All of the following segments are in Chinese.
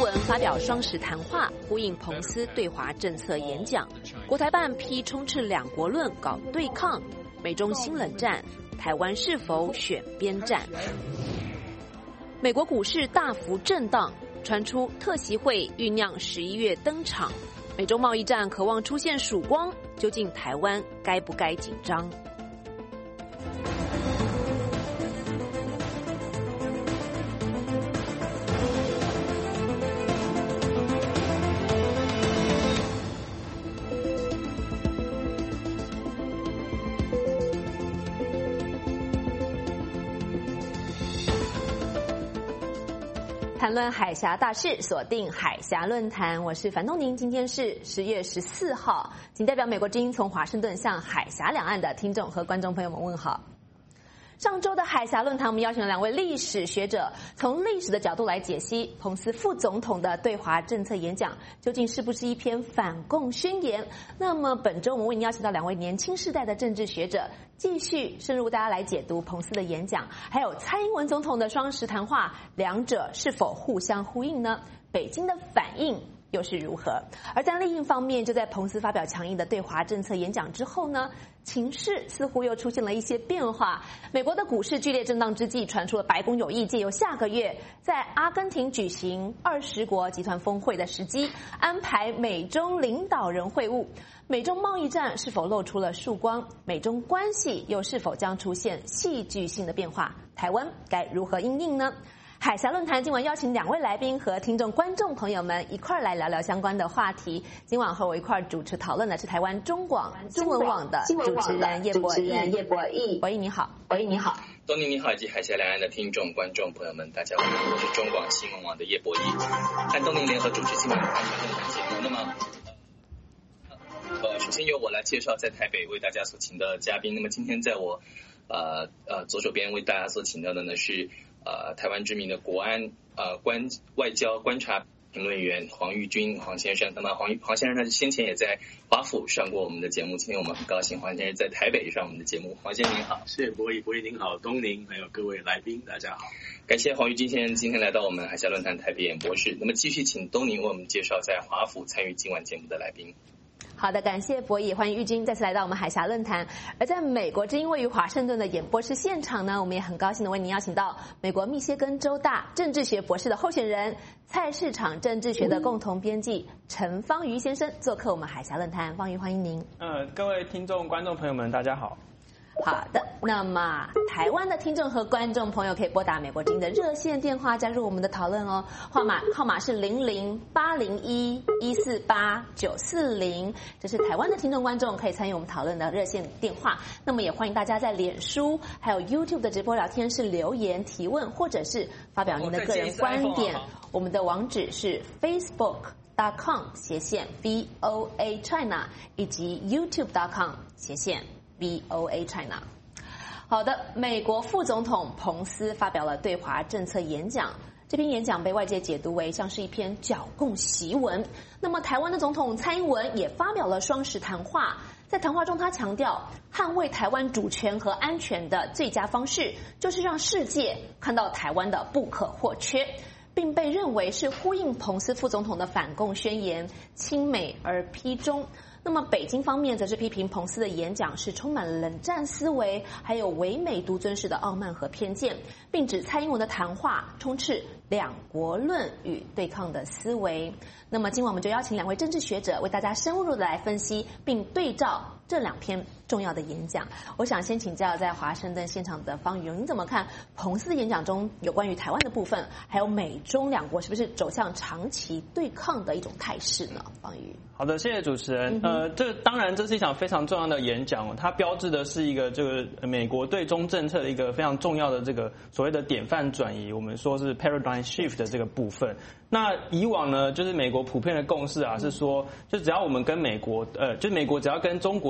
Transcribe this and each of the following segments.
文发表双十谈话，呼应彭斯对华政策演讲。国台办批充斥两国论搞对抗，美中新冷战，台湾是否选边站？美国股市大幅震荡，传出特习会酝酿11月登场。美中贸易战渴望出现曙光，究竟台湾该不该紧张？谈论海峡大事，锁定海峡论坛，我是樊东宁。今天是10月14号，仅代表美国之音从华盛顿向海峡两岸的听众和观众朋友们问好。上周的海峡论坛，我们邀请了两位历史学者，从历史的角度来解析彭斯副总统的对华政策演讲，究竟是不是一篇反共宣言？那么本周我们为您邀请到两位年轻世代的政治学者，继续深入大家来解读彭斯的演讲，还有蔡英文总统的双十谈话，两者是否互相呼应呢？北京的反应又是如何？而在另一方面，就在彭斯发表强硬的对华政策演讲之后呢，情势似乎又出现了一些变化。美国的股市剧烈震荡之际，传出了白宫有意借由下个月在阿根廷举行20国集团峰会的时机，安排美中领导人会晤。美中贸易战是否露出了曙光？美中关系又是否将出现戏剧性的变化？台湾该如何因应呢？海峡论坛今晚邀请两位来宾和听众观众朋友们一块来聊聊相关的话题。今晚和我一块主持讨论的是台湾中广中文网的主持人叶博弈。博弈你好。 东宁你好，以及海峡两岸的听众观众朋友们，大家好，我是中广新闻网的叶博弈，和东宁联合主持今晚的海峡论坛节目。那么首先由我来介绍在台北为大家所请的嘉宾。那么今天在我左手边为大家所请到的呢是台湾知名的国安外交观察评论员黄玉军黄先生。那么黄先生他先前也在华府上过我们的节目，今天我们很高兴黄先生在台北上我们的节目。黄先生您好。 谢谢博弈您好，东宁还有各位来宾大家好。 感谢黄玉军先生今天来到我们海峡论坛台北演播室。那么继续请东宁为我们介绍在华府参与今晚节目的来宾。 好的，感谢博弈，欢迎玉军再次来到我们海峡论坛。而在美国之音位于华盛顿的演播室现场呢，我们也很高兴的为您邀请到美国密歇根州大政治学博士的候选人，菜市场政治学的共同编辑陈方瑜先生做客我们海峡论坛。方瑜，欢迎您。 各位听众观众朋友们大家好。 好的，那么台湾的听众和观众朋友可以拨打美国之音的热线电话加入我们的讨论哦，号码是008011489440，这是台湾的听众观众可以参与我们讨论的热线电话。那么也欢迎大家在脸书还有 YouTube 的直播聊天室留言提问，或者是发表您的个人观点。我们的网址是 Facebook.com/VOA China 以及 YouTube.com/VOA China。好的，美国副总统彭斯发表了对华政策演讲，这篇演讲被外界解读为像是一篇剿共檄文。那么台湾的总统蔡英文也发表了双十谈话，在谈话中他强调，捍卫台湾主权和安全的最佳方式就是让世界看到台湾的不可或缺，并被认为是呼应彭斯副总统的反共宣言，亲美而批中。那么北京方面则是批评彭斯的演讲是充满冷战思维，还有唯美独尊式的傲慢和偏见，并指蔡英文的谈话充斥两国论与对抗的思维。那么今晚我们就邀请两位政治学者为大家深入的来分析并对照这两篇重要的演讲。我想先请教在华盛顿现场的方瑜，您怎么看彭斯的演讲中有关于台湾的部分，还有美中两国是不是走向长期对抗的一种态势呢？方瑜。 好的，谢谢主持人。当然这是一场非常重要的演讲，它标志的是一个这个美国对中政策的一个非常重要的这个所谓的典范转移，我们说是 paradigm shift 的这个部分。那以往呢，就是美国普遍的共识啊，是说，就只要我们跟美国，就美国只要跟中国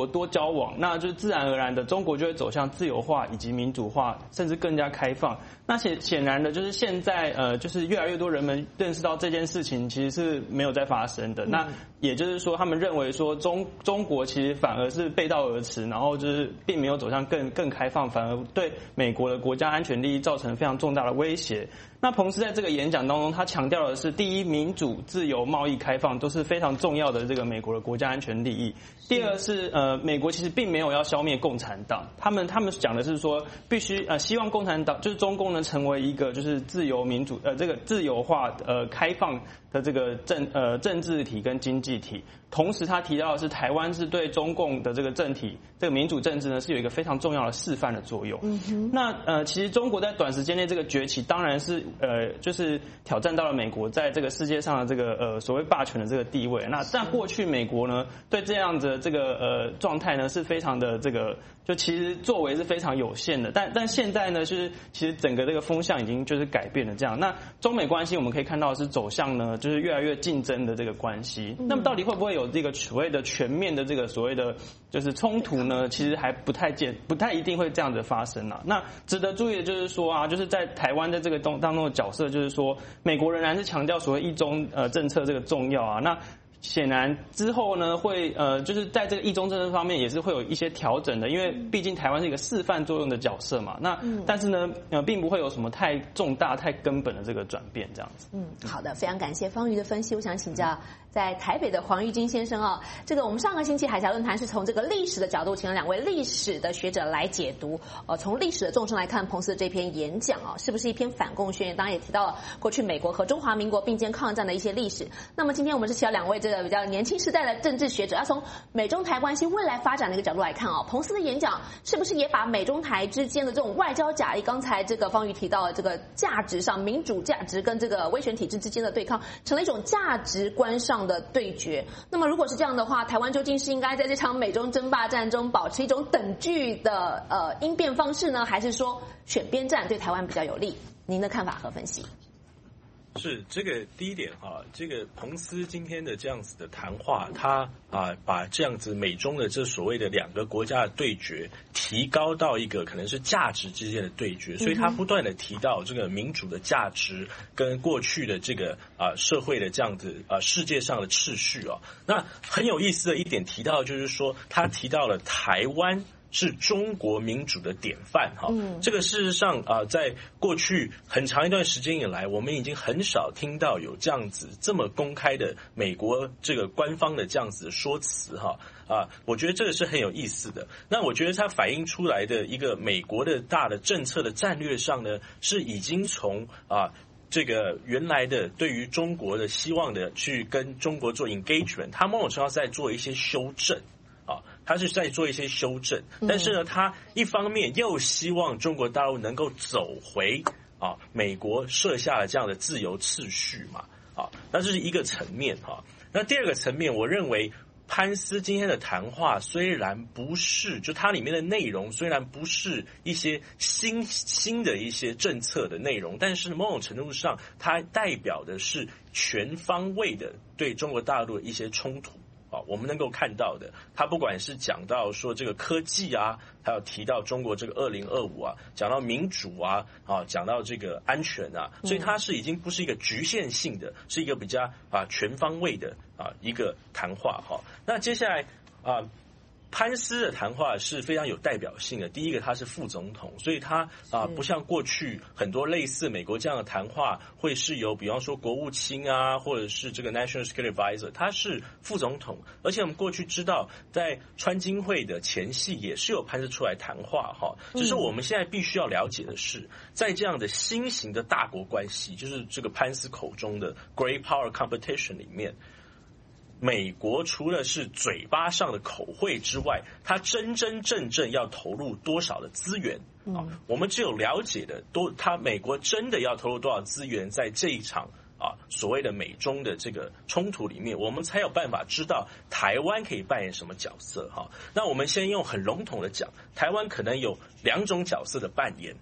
多交往，那就自然而然的中国就会走向自由化以及民主化，甚至更加开放。那显然的就是现在就是越来越多人们认识到这件事情其实是没有在发生的。那也就是说，他们认为说中国其实反而是背道而驰，然后就是并没有走向更开放，反而对美国的国家安全利益造成非常重大的威胁。那彭斯在这个演讲当中，他强调的是第一，民主、自由、贸易开放都是非常重要的这个美国的国家安全利益。第二是美国其实并没有要消灭共产党，他们讲的是说必须希望共产党就是中共呢成为一个就是自由民主这个自由化开放的这个政治体跟经济体。同时他提到的是台湾是对中共的这个政体这个民主政治呢是有一个非常重要的示范的作用。那其实中国在短时间内这个崛起当然是就是挑战到了美国在这个世界上的这个所谓霸权的这个地位。那在过去美国呢对这样子的这个状态呢是非常的这个就其实作为是非常有限的，但现在呢就是其实整个这个风向已经就是改变了这样。那中美关系我们可以看到是走向呢就是越来越竞争的这个关系。那么到底会不会有这个所谓的全面的这个所谓的就是冲突呢？其实还不太一定会这样子发生啊。那值得注意的就是说啊，就是在台湾的这个当中的角色，就是说美国仍然是强调所谓一中政策这个重要啊。那显然之后呢会就是在这个一中政策方面也是会有一些调整的，因为毕竟台湾是一个示范作用的角色嘛。那但是呢并不会有什么太重大太根本的这个转变这样子。 好的，非常感谢方瑜的分析。我想请教在台北的黄玉金先生啊，这个我们上个星期海峡论坛是从这个历史的角度，请了两位历史的学者来解读。从历史的纵深来看，彭斯的这篇演讲啊，是不是一篇反共宣言？当然也提到了过去美国和中华民国并肩抗战的一些历史。那么今天我们是请到两位这个比较年轻世代的政治学者，要从美中台关系未来发展的一个角度来看啊，彭斯的演讲是不是也把美中台之间的这种外交角力，刚才这个方瑜提到的这个价值上，民主价值跟这个威权体制之间的对抗，成了一种价值观上的对决。那么如果是这样的话，台湾究竟是应该在这场美中争霸战中保持一种等距的应变方式呢，还是说选边站对台湾比较有利？您的看法和分析？ 是这个第一点哈，这个彭斯今天的这样子的谈话，他把这样子美中的这所谓的两个国家的对决提高到一个可能是价值之间的对决，所以他不断的提到这个民主的价值跟过去的这个社会的这样子世界上的秩序啊。那很有意思的一点提到就是说，他提到了台湾是中国民主的典范哈，这个事实上在过去很长一段时间以来，我们已经很少听到有这样子这么公开的美国这个官方的这样子的说辞哈我觉得这个是很有意思的。那我觉得它反映出来的一个美国的大的政策的战略上呢，是已经从这个原来的对于中国的希望的去跟中国做 engagement， 它某种程度上在做一些修正。他是在做一些修正，但是呢，他一方面又希望中国大陆能够走回美国设下了这样的自由秩序嘛，那这是一个层面哈。那第二个层面，我认为潘斯今天的谈话虽然不是，就它里面的内容虽然不是一些新的一些政策的内容，但是某种程度上，它代表的是全方位的对中国大陆的一些冲突。我们能够看到的，他不管是讲到说这个科技还有提到中国这个2025讲到民主讲到这个安全所以它是已经不是一个局限性的，是一个比较全方位的一个谈话那接下来潘斯的谈话是非常有代表性的。第一个，他是副总统，所以他不像过去很多类似美国这样的谈话会是由比方说国务卿或者是这个 National Security Advisor， 他是副总统。而且我们过去知道，在川金会的前夕也是有潘斯出来谈话只是我们现在必须要了解的是，在这样的新型的大国关系，就是这个潘斯口中的 Great Power Competition 里面，美国除了是嘴巴上的口惠之外，它真真正正要投入多少的资源我们只有了解的它美国真的要投入多少资源在这一场所谓的美中的这个冲突里面，我们才有办法知道台湾可以扮演什么角色那我们先用很笼统的讲，台湾可能有两种角色的扮演。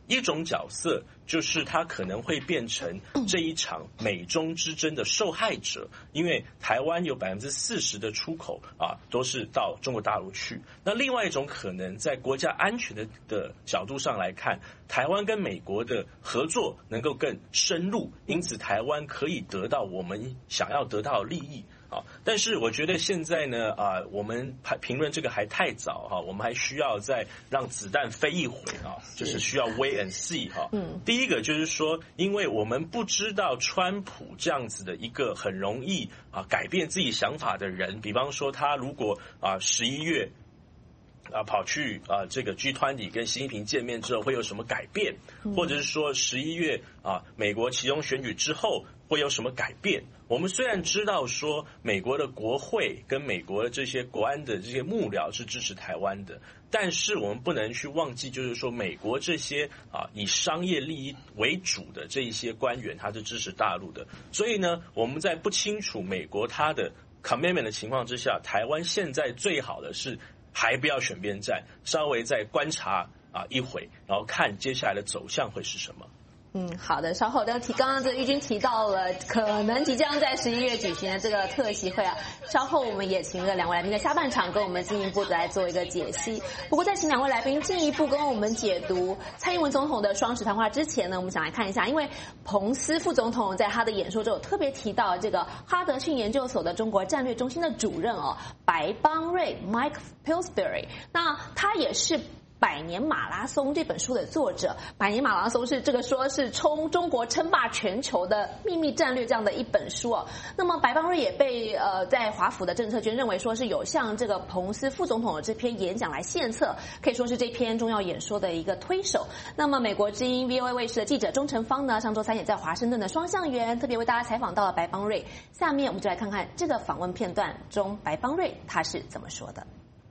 一种角色就是他可能会变成这一场美中之争的受害者，因为台湾有40%的出口都是到中国大陆去。那另外一种可能，在国家安全的角度上来看，台湾跟美国的合作能够更深入，因此台湾可以得到我们想要得到的利益。但是我觉得现在呢，我们评论这个还太早我们还需要再让子弹飞一回就是需要 wait and see 第一个就是说，因为我们不知道川普这样子的一个很容易改变自己想法的人，比方说他如果11月跑去这个 G20 跟习近平见面之后会有什么改变，或者是说11月美国期中选举之后会有什么改变。我们虽然知道说美国的国会跟美国的这些国安的这些幕僚是支持台湾的，但是我们不能去忘记，就是说美国这些以商业利益为主的这一些官员，他是支持大陆的。所以呢，我们在不清楚美国他的 commitment 的情况之下，台湾现在最好的是还不要选边站，稍微再观察一会，然后看接下来的走向会是什么。 好的，稍后刚刚这玉君提到了可能即将在11月举行的这个特席会稍后我们也请了两位来宾在下半场跟我们进一步的来做一个解析。不过在请两位来宾进一步跟我们解读蔡英文总统的双十谈话之前呢，我们想来看一下，因为彭斯副总统在他的演说中有特别提到这个哈德逊研究所的中国战略中心的主任白邦瑞 Mike Pillsbury， 那他也是百年马拉松这本书的作者。百年马拉松是说是冲中国称霸全球的秘密战略这样的一本书那么白邦瑞也被在华府的政策圈认为说是有向这个彭斯副总统的这篇演讲来献策，可以说是这篇重要演说的一个推手。那么美国之音 VOA 卫视的记者钟成芳呢，上周3也在华盛顿的双橡园特别为大家采访到了白邦瑞。下面我们就来看看这个访问片段中白邦瑞他是怎么说的。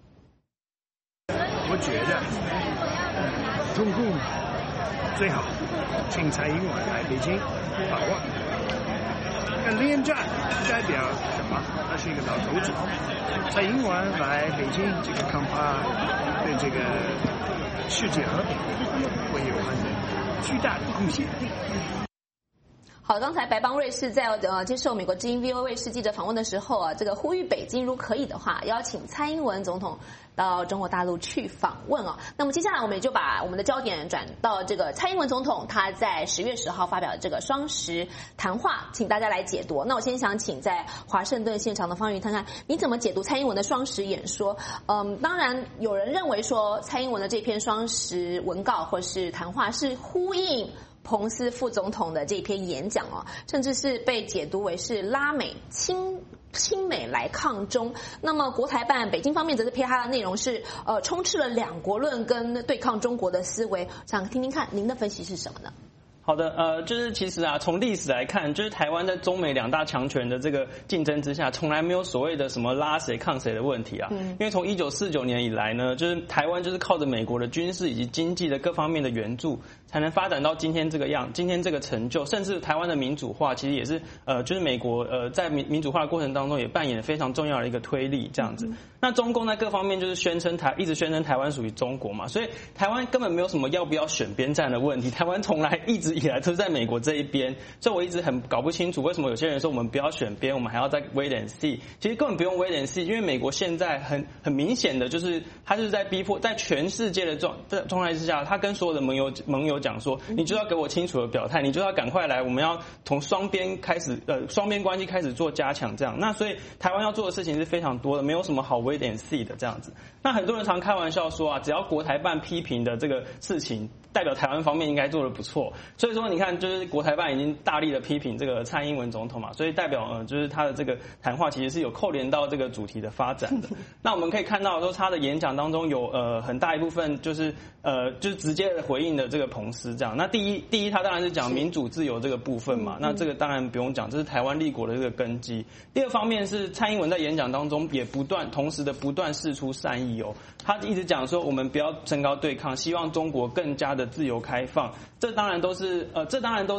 我觉得，中共最好请蔡英文来北京访问。连战代表什么？他是一个老头子。蔡英文来北京，这个恐怕对这个世界和平会有很巨大的贡献。 好，刚才白邦瑞是在接受美国之音 VOA 卫视记者访问的时候这个呼吁北京如可以的话，邀请蔡英文总统到中国大陆去访问那么接下来我们也就把我们的焦点转到这个蔡英文总统他在10月10号发表的这个双十谈话，请大家来解读。那我先想请在华盛顿现场的方瑜看看你怎么解读蔡英文的双十演说。当然有人认为说蔡英文的这篇双十文告或是谈话是呼应彭斯副总统的这篇演讲甚至是被解读为是拉美亲美来抗中。那么国台办北京方面则是批他的内容是充斥了两国论跟对抗中国的思维，想听听看您的分析是什么呢？ 好的，就是其实从历史来看，就是台湾在中美两大强权的这个竞争之下，从来没有所谓的什么拉谁抗谁的问题因为从1949年以来呢，就是台湾就是靠着美国的军事以及经济的各方面的援助，才能发展到今天这个样，今天这个成就，甚至台湾的民主化其实也是就是美国在民主化的过程当中也扮演了非常重要的一个推力这样子。那中共在各方面就是一直宣称台湾属于中国嘛，所以台湾根本没有什么要不要选边站的问题，台湾从来一直以来都是在美国这一边，所以我一直很搞不清楚为什么有些人说我们不要选边，我们还要再 wait and see。其实根本不用 wait and see， 因为美国现在很明显的就是他就是在逼迫，在全世界的状态之下，他跟所有的盟友讲说，你就要给我清楚的表态，你就要赶快来，我们要从双边关系开始做加强这样。那所以台湾要做的事情是非常多的，没有什么好 wait and see 的这样子。那很多人常开玩笑说只要国台办批评的这个事情，代表台湾方面应该做得不错。所以说你看，就是国台办已经大力的批评这个蔡英文总统嘛，所以代表就是他的这个谈话其实是有扣连到这个主题的发展的。那我们可以看到说他的演讲当中有很大一部分就是直接的回应的这个彭斯这样。那第一他当然是讲民主自由这个部分嘛，那这个当然不用讲，这是台湾立国的这个根基。第二方面是蔡英文在演讲当中也同时的不断释出善意他一直讲说我们不要升高对抗，希望中国更加的自由开放，这当然都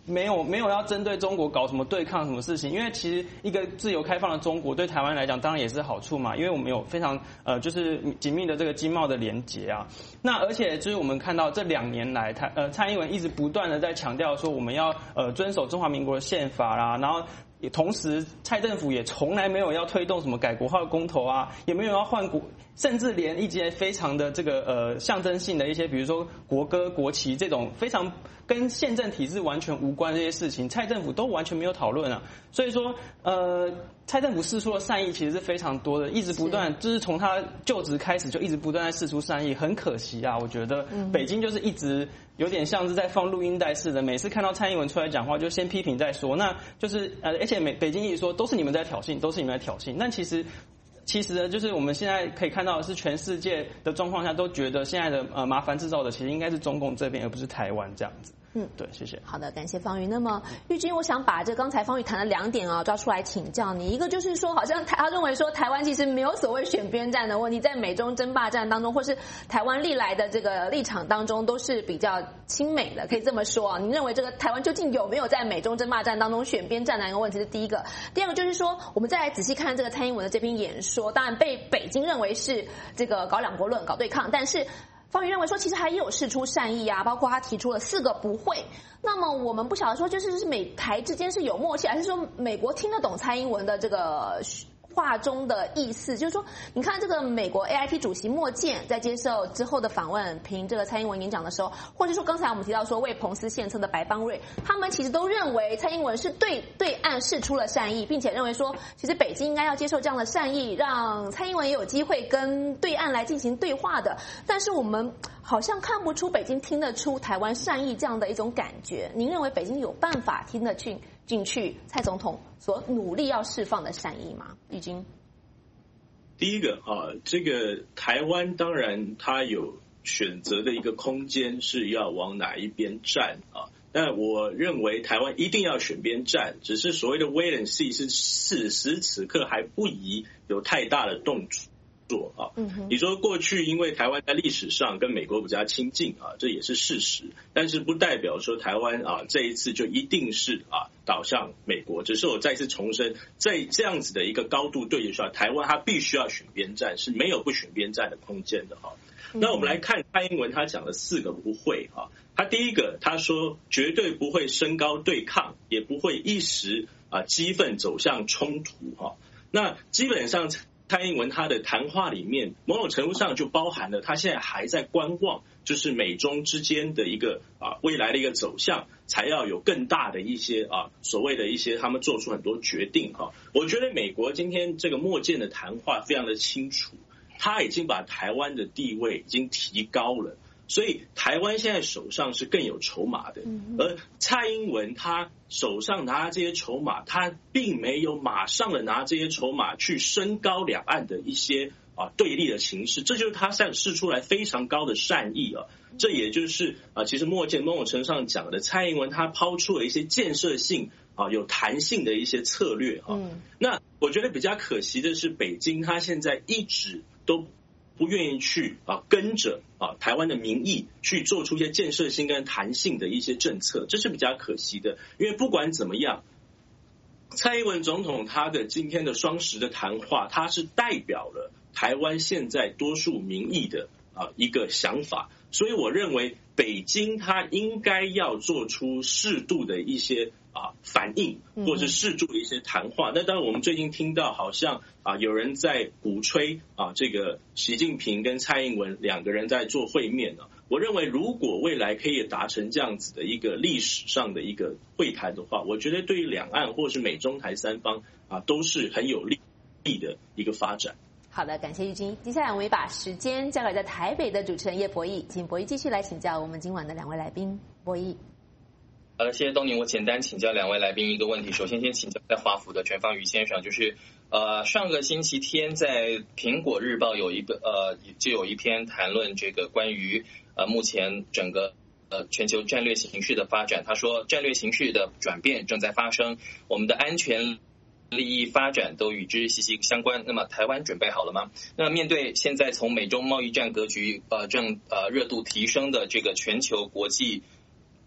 没有要针对中国搞什么对抗什么事情，因为其实一个自由开放的中国对台湾来讲当然也是好处嘛，因为我们有非常就是紧密的这个经贸的连结啊。那而且就是我们看到这2年来蔡英文一直不断的在强调说我们要遵守中华民国的宪法啦，然后也同时蔡政府也从来没有要推动什么改国号公投啊，也没有要换国，甚至连一些非常的这个象征性的一些比如说国歌国旗这种非常跟宪政体制完全无关的这些事情，蔡政府都完全没有讨论啊。所以说蔡政府释出的善意其实是非常多的，一直不断就是从他就职开始就一直不断在释出善意，很可惜啊，我觉得北京就是一直有点像是在放录音带似的，每次看到蔡英文出来讲话就先批评再说，那就是而且北京一直说都是你们在挑衅，都是你们在挑衅，但其实呢，就是我们现在可以看到的是，全世界的状况下都觉得现在的麻烦制造的其实应该是中共这边，而不是台湾这样子。对，谢谢。 好的，感谢方瑜。那么玉君，我想把刚才方瑜谈的2点抓出来请教你。一个就是说，好像他认为说台湾其实没有所谓选边站的问题，在美中争霸战当中，或是台湾历来的这个立场当中，都是比较亲美的，可以这么说啊。你认为这个台湾究竟有没有在美中争霸战当中选边站的一个问题是第一个。第二个就是说，我们再来仔细看这个蔡英文的这篇演说，当然被北京认为是这个搞2国论、搞对抗，但是方瑜认为说，其实还有释出善意啊，包括他提出了4个不会。那么我们不晓得说，就是美台之间是有默契，还是说美国听得懂蔡英文的这个话中的意思？就是说，你看这个美国 AIT 主席莫健在接受之后的访问，评这个蔡英文演讲的时候，或者说刚才我们提到说为彭斯献策的白邦瑞，他们其实都认为蔡英文是对岸释出了善意，并且认为说，其实北京应该要接受这样的善意，让蔡英文也有机会跟对岸来进行对话的。但是我们好像看不出北京听得出台湾善意这样的一种感觉。您认为北京有办法听得进去蔡总统所努力要释放的善意吗？玉君， 第一个这个台湾当然它有选择的一个空间是要往哪一边站啊，但我认为台湾一定要选边站，只是所谓的 wait and see 是此时此刻还不宜有太大的动作啊。你说过去因为台湾在历史上跟美国比较亲近啊，这也是事实，但是不代表说台湾这一次就一定是导向美国。只是我再次重申，在这样子的一个高度对决下，台湾它必须要选边站，是没有不选边站的空间的哈。那我们来看蔡英文他讲的4个不会哈。他第一个他说绝对不会升高对抗，也不会一时激愤走向冲突哈。那基本上蔡英文他的谈话里面某种程度上就包含了他现在还在观望，就是美中之间的一个未来的一个走向，才要有更大的一些所谓的一些他们做出很多决定哈。我觉得美国今天这个莫健的谈话非常的清楚，他已经把台湾的地位已经提高了，所以台湾现在手上是更有筹码的，而蔡英文他手上拿这些筹码，他并没有马上的拿这些筹码去升高两岸的一些对立的形势，这就是他释出来非常高的善意啊。这也就是其实莫健某种程度上讲的，蔡英文他抛出了一些建设性有弹性的一些策略啊。那我觉得比较可惜的是，北京他现在一直都不愿意去跟着台湾的民意去做出一些建设性跟弹性的一些政策，这是比较可惜的。因为不管怎么样，蔡英文总统他的今天的双10的谈话，他是代表了台湾现在多数民意的一个想法，所以我认为北京他应该要做出适度的一些反应，或者是适度的一些谈话。那当然我们最近听到好像有人在鼓吹这个习近平跟蔡英文2个人在做会面我认为如果未来可以达成这样子的一个历史上的一个会谈的话，我觉得对于两岸或是美中台3方都是很有利的一个发展。 好的，感谢玉君。接下来我们也把时间交给在台北的主持人叶博弈，请博弈继续来请教我们今晚的2位来宾。博弈。 谢谢东宁，我简单请教2位来宾一个问题。首先先请教在华府的全方瑜先生，就是上个星期天在苹果日报就有一篇谈论这个关于目前整个全球战略形势的发展。他说战略形势的转变正在发生，我们的安全利益发展都与之息息相关。那么台湾准备好了吗？那么面对现在从美中贸易战格局正热度提升的这个全球国际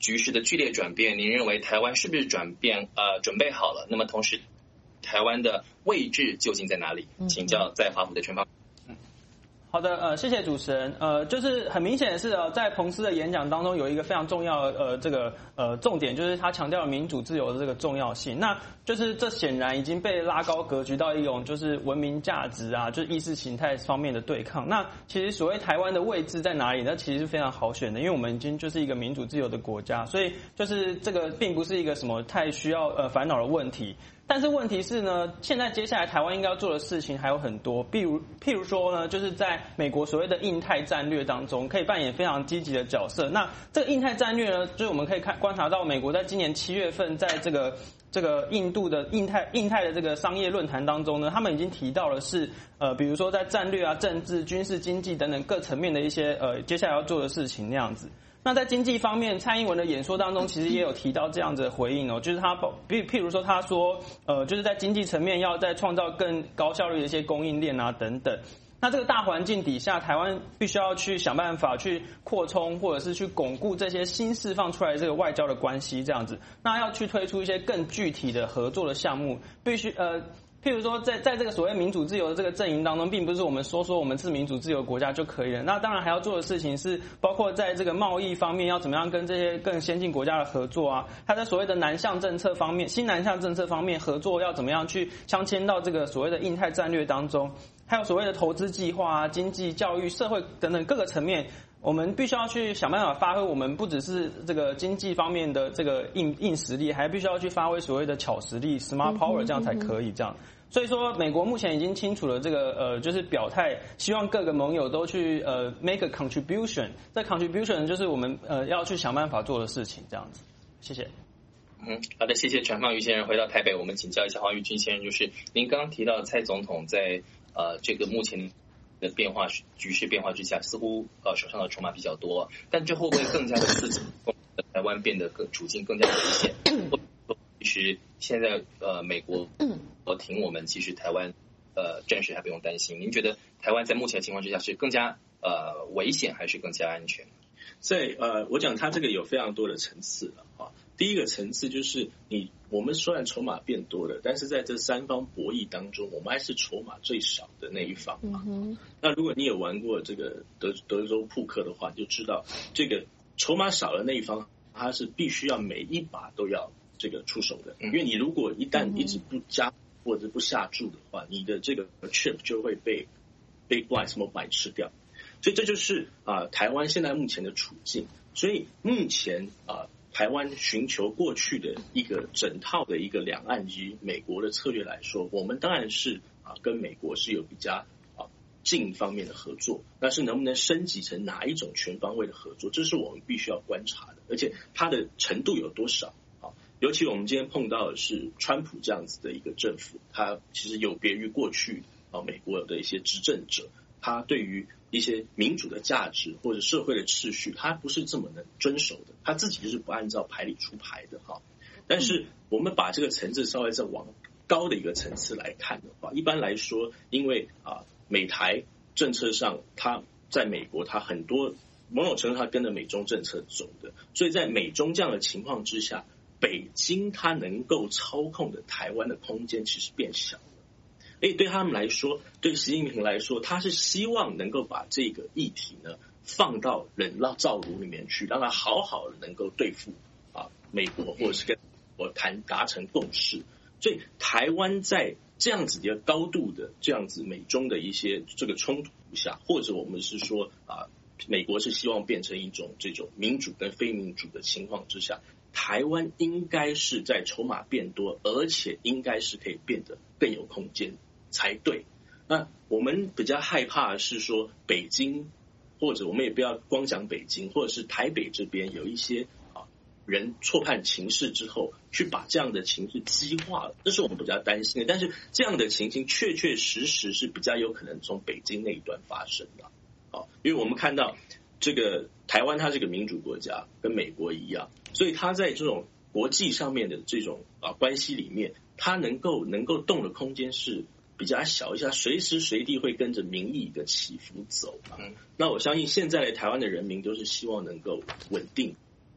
局势的剧烈转变，您认为台湾是不是准备好了？那么同时，台湾的位置究竟在哪里？请教在华府的全方。 好的，谢谢主持人。就是很明显的是，在彭斯的演讲当中有一个非常重要的重点，就是他强调了民主自由的这个重要性。那就是这显然已经被拉高格局到一种就是文明价值啊，就是意识形态方面的对抗。那其实所谓台湾的位置在哪里呢？其实是非常好选的，因为我们已经就是一个民主自由的国家，所以就是这个并不是一个什么太需要烦恼的问题。但是问题是呢，现在接下来台湾应该要做的事情还有很多，譬如说呢，就是在美国所谓的印太战略当中，可以扮演非常积极的角色。那这个印太战略呢，就是我们可以观察到，美国在今年7月份在这个印度的印太的这个商业论坛当中呢，他们已经提到了是比如说在战略啊、政治、军事、经济等等各层面的一些接下来要做的事情那样子。那在经济方面，蔡英文的演说当中，其实也有提到这样子的回应哦，就是他譬如说他说，就是在经济层面要再创造更高效率的一些供应链啊等等。那这个大环境底下，台湾必须要去想办法去扩充或者是去巩固这些新释放出来的这个外交的关系这样子。那要去推出一些更具体的合作的项目，必须譬如说在这个所谓民主自由的这个阵营当中，并不是我们说我们是民主自由国家就可以了。那当然还要做的事情是，包括在这个贸易方面要怎么样跟这些更先进国家的合作啊，它在所谓的南向政策方面、新南向政策方面合作要怎么样去镶嵌到这个所谓的印太战略当中，还有所谓的投资计划啊、经济、教育、社会等等各个层面。我们必须要去想办法发挥我们不只是这个经济方面的这个硬实力，还必须要去发挥所谓的巧实力 （smart power）， 这样才可以这样。所以说，美国目前已经清楚了这个就是表态，希望各个盟友都去make a contribution。这 contribution 就是我们要去想办法做的事情，这样子。谢谢。 好的，谢谢陈放瑜先生。回到台北，我们请教一下黄玉军先生，就是您刚刚提到蔡总统在这个目前的局势变化之下，似乎手上的筹码比较多，但这会不会更加的刺激台湾变得处境更加危险？其实现在美国挺我们，其实台湾暂时还不用担心。您觉得台湾在目前的情况之下是更加危险还是更加安全？ 我讲它这个有非常多的层次了啊。第一个层次就是我们虽然筹码变多了，但是在这三方博弈当中，我们还是筹码最少的那一方嘛。那如果你有玩过这个德州扑克的话，就知道这个筹码少的那一方，它是必须要每一把都要这个出手的，因为你如果一旦一直不加或者不下注的话，你的这个 chip 就会被 blind small 吃掉。所以这就是台湾现在目前的处境。所以目前台湾寻求过去的一个整套的一个两岸及美国的策略来说，我们当然是跟美国是有比较近方面的合作，但是能不能升级成哪一种全方位的合作，这是我们必须要观察的，而且它的程度有多少。尤其我们今天碰到的是川普这样子的一个政府，他其实有别于过去美国的一些执政者，他对于一些民主的价值或者社会的秩序，他不是这么能遵守的，他自己就是不按照牌理出牌的哈。但是我们把这个层次稍微再往高的一个层次来看的话，一般来说，因为美台政策上，它在美国它很多某种程度它跟着美中政策走的，所以在美中这样的情况之下，北京它能够操控的台湾的空间其实变小了。对他们来说，对习近平来说，他是希望能够把这个议题呢放到冷灶炉里面去，让他好好的能够对付美国，或者是跟我达成共识。所以台湾在这样子一个高度的这样子美中的一些这个冲突下，或者我们是说美国是希望变成一种这种民主跟非民主的情况之下，台湾应该是在筹码变多，而且应该是可以变得更有空间才对。那我们比较害怕的是说北京，或者我们也不要光讲北京，或者是台北这边有一些人错判情势之后，去把这样的情势激化了，这是我们比较担心的。但是这样的情形确确实实是比较有可能从北京那一端发生的。因为我们看到这个台湾它是个民主国家，跟美国一样，所以它在这种国际上面的这种关系里面，它能够动的空间是比较小一些，随时随地会跟着民意的起伏走嘛。那我相信现在的台湾的人民都是希望能够稳定，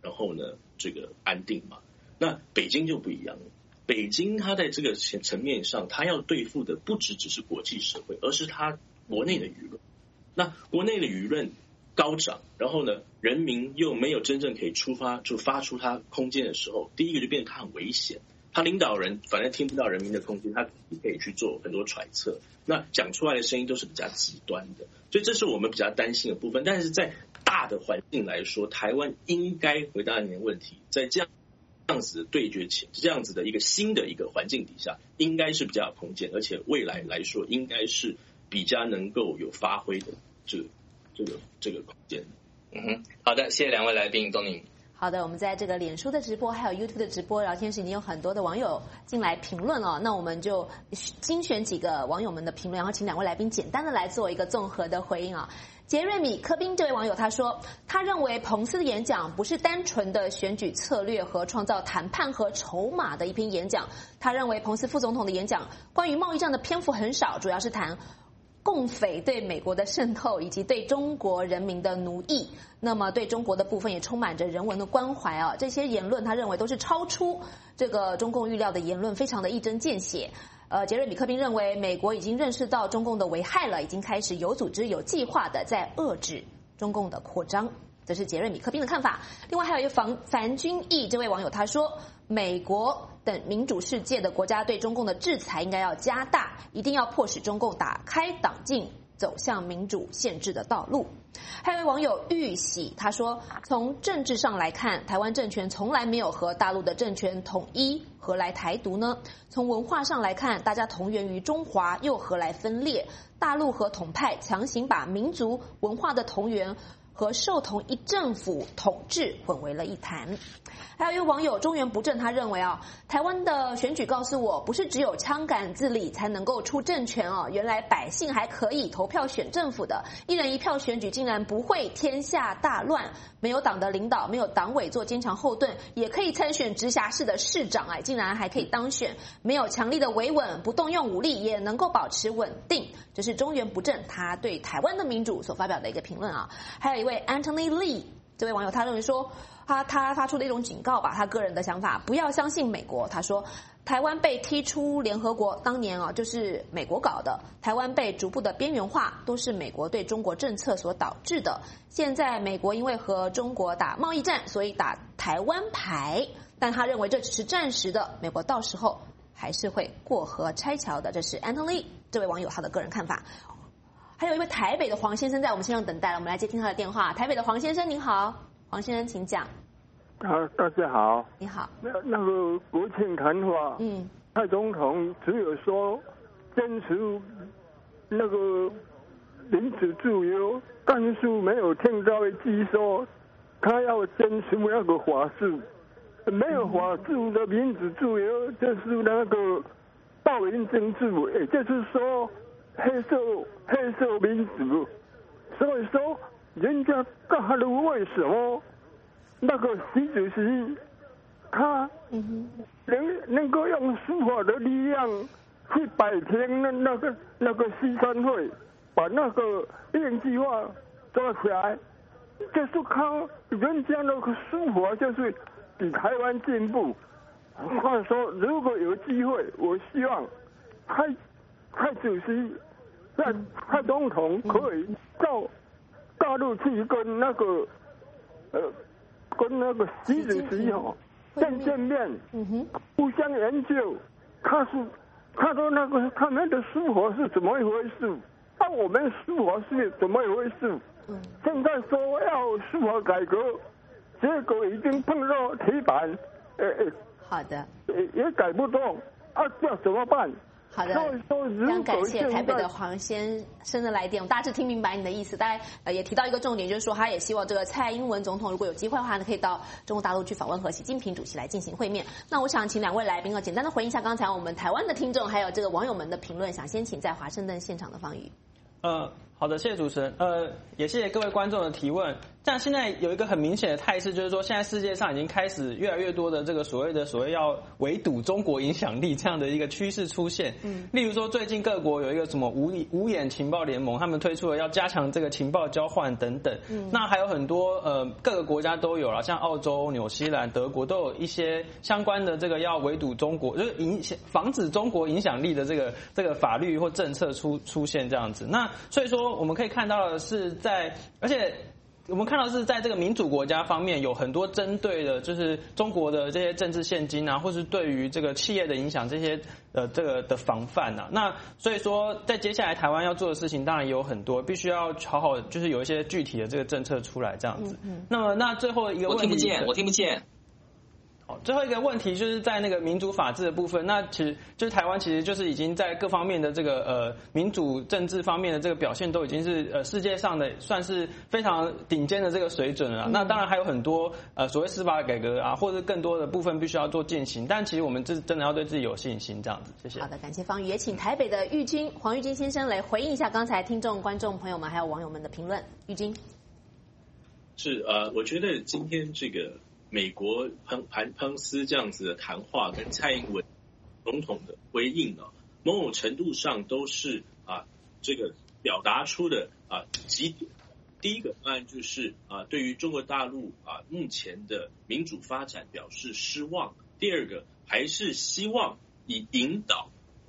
然后呢这个安定嘛。那北京就不一样了，北京它在这个层面上，它要对付的不只是国际社会，而是它国内的舆论。那国内的舆论高涨，然后呢，人民又没有真正可以发出他空间的时候，第一个就变得他很危险。他领导人反正听不到人民的空间，他可以去做很多揣测，那讲出来的声音都是比较极端的，所以这是我们比较担心的部分。但是在大的环境来说，台湾应该回答你的问题，在这样子的对决起，这样子的一个新的一个环境底下，应该是比较有空间，而且未来来说应该是比较能够有发挥的这个空间。 好的，谢谢两位来宾，东宁。 好的，我们在这个脸书的直播还有 YouTube 的直播聊天室已经有很多的网友进来评论了，那我们就精选几个网友们的评论，然后请两位来宾简单的来做一个综合的回应啊。杰瑞米·科宾这位网友他说，他认为彭斯的演讲不是单纯的选举策略和创造谈判和筹码的一篇演讲，他认为彭斯副总统的演讲关于贸易战的篇幅很少，主要是谈共匪对美国的渗透以及对中国人民的奴役，那么对中国的部分也充满着人文的关怀啊。这些言论他认为都是超出这个中共预料的言论，非常的一针见血。杰瑞米·科宾认为美国已经认识到中共的危害了，已经开始有组织有计划的在遏制中共的扩张，这是杰瑞米·科宾的看法。另外还有一个樊君毅这位网友他说，美国等民主世界的国家对中共的制裁应该要加大，一定要迫使中共打开党禁走向民主宪制的道路。还有一位网友玉喜他说，从政治上来看，台湾政权从来没有和大陆的政权统一，何来台独呢？从文化上来看，大家同源于中华，又何来分裂？大陆和统派强行把民族文化的同源和受同一政府统治混为了一谈。还有一位网友中原不正他认为台湾的选举告诉我，不是只有枪杆子里才能够出政权原来百姓还可以投票选政府的，一人一票选举竟然不会天下大乱，没有党的领导，没有党委做坚强后盾，也可以参选直辖市的市长竟然还可以当选，没有强力的维稳，不动用武力也能够保持稳定。这是中原不正他对台湾的民主所发表的一个评论还有一位 Anthony Lee 这位网友他认为说，他发出了一种警告吧，他个人的想法，不要相信美国。他说台湾被踢出联合国当年就是美国搞的，台湾被逐步的边缘化都是美国对中国政策所导致的，现在美国因为和中国打贸易战，所以打台湾牌，但他认为这只是暂时的，美国到时候还是会过河拆桥的。这是 Anthony 这位网友他的个人看法。还有一位台北的黄先生在我们线上等待了，我们来接听他的电话。台北的黄先生您好，黄先生请讲。 大家好。 你好。 那个国庆谈话，蔡总统只有说坚持那个民主自由，但是没有听到一句说他要坚持那个法治。没有法治的民主自由就是那个暴民政治，也就是说黑色民主。所以说人家大陆为什么那个习主席他能够用司法的力量去摆平那个西山会，把那个应计划抓起来，就是靠人家那个司法就是比台湾进步。话说如果有机会，我希望蔡主席蔡总统可以到大陆去跟那个习主席见面，互相研究。他说那个他们的生活是怎么一回事，我们生活是怎么一回事。现在说要司法改革，结果已经碰到铁板， 好的， 也改不动，要怎么办？ 好的，非常感谢台北的黄先生的来电，我大致听明白你的意思。大概也提到一个重点，就是说他也希望这个蔡英文总统如果有机会的话呢，可以到中国大陆去访问和习近平主席来进行会面。那我想请两位来宾简单的回应一下刚才我们台湾的听众还有这个网友们的评论。想先请在华盛顿现场的方宇。 好的，谢谢主持人。也谢谢各位观众的提问。 这样现在有一个很明显的态势，就是说现在世界上已经开始越来越多的这个所谓要围堵中国影响力这样的一个趋势出现。例如说最近各国有一个什么五眼情报联盟，他们推出了要加强这个情报交换等等。那还有很多各个国家都有了，像澳洲、纽西兰、德国都有一些相关的这个要围堵中国，就是防止中国影响力的这个法律或政策出现这样子。那所以说我们可以看到的是而且我们看到是在这个民主国家方面有很多针对的，就是中国的这些政治现金啊，或是对于这个企业的影响这些这个的防范啊。那所以说，在接下来台湾要做的事情，当然也有很多，必须要好好就是有一些具体的这个政策出来这样子。那最后一个问题， 我听不见。 最后一个问题就是在那个民主法治的部分，那其实就是台湾其实就是已经在各方面的这个民主政治方面的这个表现都已经是世界上的算是非常顶尖的这个水准了。那当然还有很多所谓司法改革啊，或者更多的部分必须要做践行，但其实我们真的要对自己有信心这样子。谢谢。 好的，感谢方宇，也请台北的黄玉军先生来回应一下刚才听众、观众朋友们还有网友们的评论。玉军是我觉得今天这个美国彭斯这样子的谈话跟蔡英文总统的回应某种程度上都是这个表达出的几点。第一个当然就是对于中国大陆目前的民主发展表示失望。第二个还是希望以引导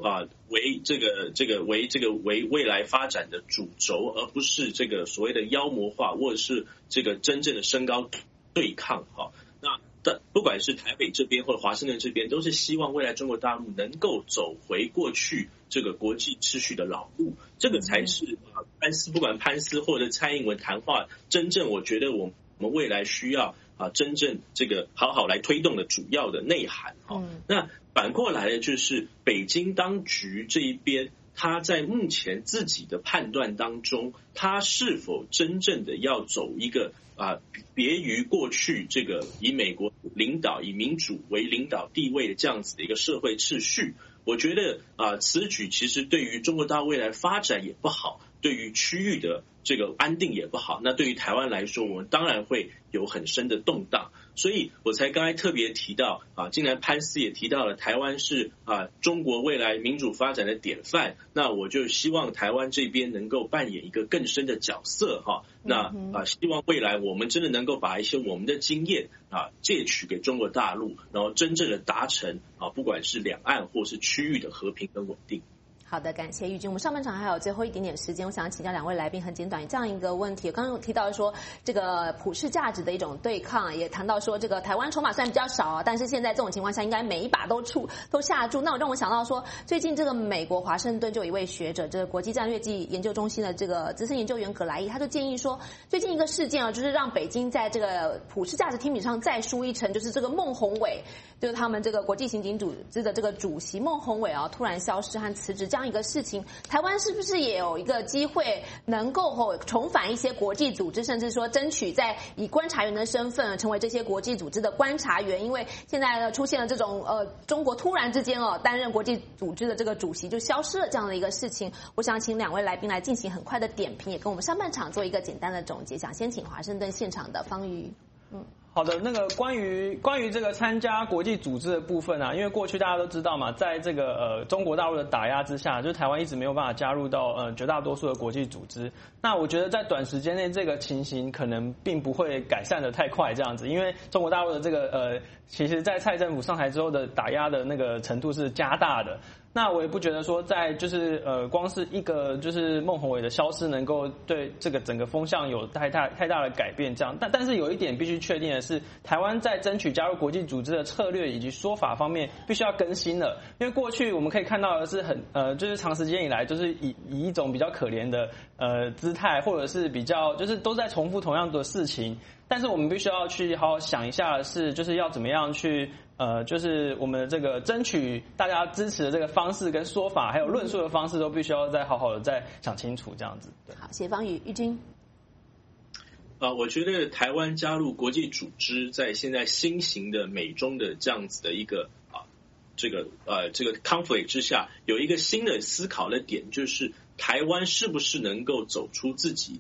为未来发展的主轴，而不是这个所谓的妖魔化或者是这个真正的升高对抗那不管是台北这边或者华盛顿这边，都是希望未来中国大陆能够走回过去这个国际秩序的老路，这个才是不管潘斯或者蔡英文谈话真正我觉得我们未来需要真正这个好好来推动的主要的内涵。那反过来的就是北京当局这一边，他在目前自己的判断当中，他是否真正的要走一个别于过去这个以美国领导以民主为领导地位的这样子的一个社会秩序，我觉得此举其实对于中国大陆未来发展也不好，对于区域的这个安定也不好。那对于台湾来说，我们当然会有很深的动荡。所以我才刚才特别提到竟然潘斯也提到了台湾是中国未来民主发展的典范，那我就希望台湾这边能够扮演一个更深的角色那希望未来我们真的能够把一些我们的经验借取给中国大陆，然后真正的达成不管是两岸或是区域的和平跟稳定。 好的，感谢玉君。我们上半场还有最后一点点时间，我想请教两位来宾很简短这样一个问题。我刚刚有提到说这个普世价值的一种对抗，也谈到说这个台湾筹码虽然比较少，但是现在这种情况下应该每一把都下注。那让我想到说，最近这个美国华盛顿就有一位学者，这个国际战略暨研究中心的这个资深研究员葛莱伊，他就建议说，最近一个事件就是让北京在这个普世价值天平上再输一层，就是这个孟宏伟，就是他们这个国际刑警组织的这个主席孟宏伟突然消失和辞职这样一个事情，台湾是不是也有一个机会能够重返一些国际组织，甚至说争取在以观察员的身份成为这些国际组织的观察员？因为现在出现了这种中国突然之间担任国际组织的这个主席就消失了这样的一个事情，我想请两位来宾来进行很快的点评，也跟我们上半场做一个简单的总结。想先请华盛顿现场的方瑜。 好的，那个关于这个参加国际组织的部分因为过去大家都知道嘛，在这个中国大陆的打压之下，就是台湾一直没有办法加入到绝大多数的国际组织。那我觉得在短时间内这个情形可能并不会改善的太快这样子，因为中国大陆的这个其实在蔡政府上台之后的打压的那个程度是加大的。那我也不觉得说在就是光是一个就是孟宏伟的消失能够对这个整个风向有太大的改变这样，但是有一点必须确定的是，台湾在争取加入国际组织的策略以及说法方面必须要更新了。因为过去我们可以看到的是就是长时间以来就是以一种比较可怜的姿态，或者是比较就是都在重复同样的事情，但是我们必须要去好好想一下就是要怎么样去就是我们这个争取大家支持的这个方式跟说法，还有论述的方式，都必须要再好好的再想清楚这样子。对， 好，谢谢方宇。玉君。 我觉得台湾加入国际组织，在现在新型的美中的这样子的一个这个 conflict 之下，有一个新的思考的点，就是台湾是不是能够走出自己的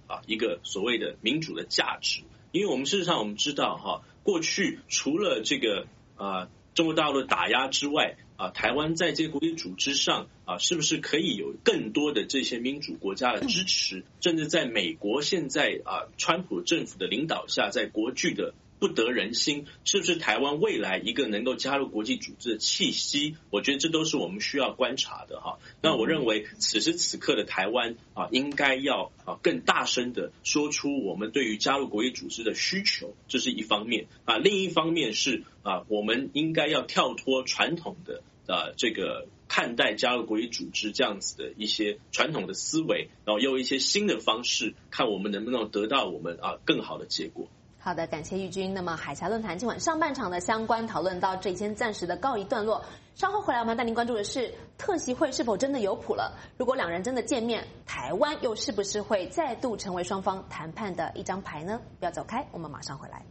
一个所谓的民主的价值。因为我们事实上我们知道过去除了这个中国大陆的打压之外台湾在这个国际组织上是不是可以有更多的这些民主国家的支持？甚至在美国现在川普政府的领导下，在国际的不得人心，是不是台湾未来一个能够加入国际组织的气息？我觉得这都是我们需要观察的那我认为此时此刻的台湾应该要更大声的说出我们对于加入国际组织的需求，这是一方面另一方面是我们应该要跳脱传统的这个看待加入国际组织这样子的一些传统的思维，然后用一些新的方式，看我们能不能得到我们更好的结果。 好的，感谢玉君。那么海峡论坛今晚上半场的相关讨论到这里先暂时的告一段落，稍后回来我们要带您关注的是特习会是否真的有谱了？如果两人真的见面，台湾又是不是会再度成为双方谈判的一张牌呢？不要走开，我们马上回来。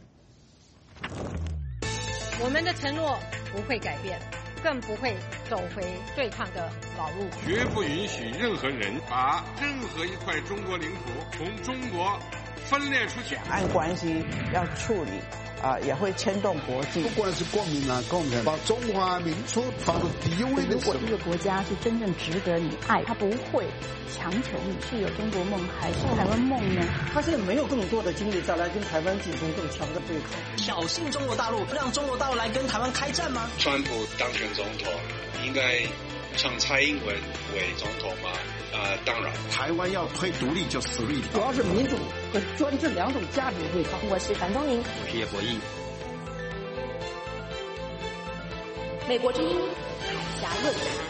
我们的承诺不会改变，更不会走回对抗的老路， 绝不允许任何人把任何一块中国领土从中国分裂出去。 两岸关系要处理也会牵动国际。 不管是国民共产把中华民族放到第一位的时候， 如果一个国家是真正值得你爱，他不会强求你是有中国梦还是台湾梦呢？ 他现在没有更多的精力再来跟台湾进行更强的对抗， 挑衅中国大陆，让中国大陆来跟台湾开战吗？ 川普当选总统，应该让蔡英文为总统吗？当然， 台湾要推独立就死力， 主要是民主和专制两种价值对抗。 我是樊东宁， 我是叶博弈。 美国之音海峡论坛。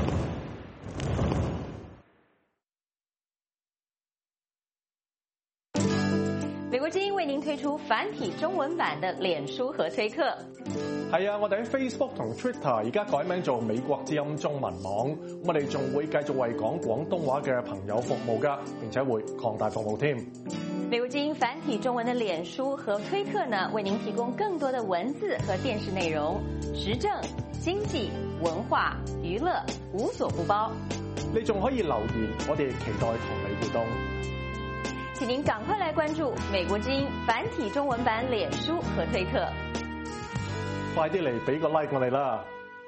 美國之音為您推出繁體中文版的臉書和推特。 係啊，我哋喺 Facebook 同 Twitter 而家改名做美國之音中文網，我哋仲會繼續為講廣東話嘅朋友服務㗎，並且會擴大服務添。 美國之音繁體中文的臉書和推特呢，為您提供更多的文字和電視內容，時政、經濟、文化、娛樂無所不包。 你仲可以留言，我哋期待同你互動。 請您趕快來關注美國之音繁體中文版臉書和推特。 快啲嚟俾個 like 我哋啦！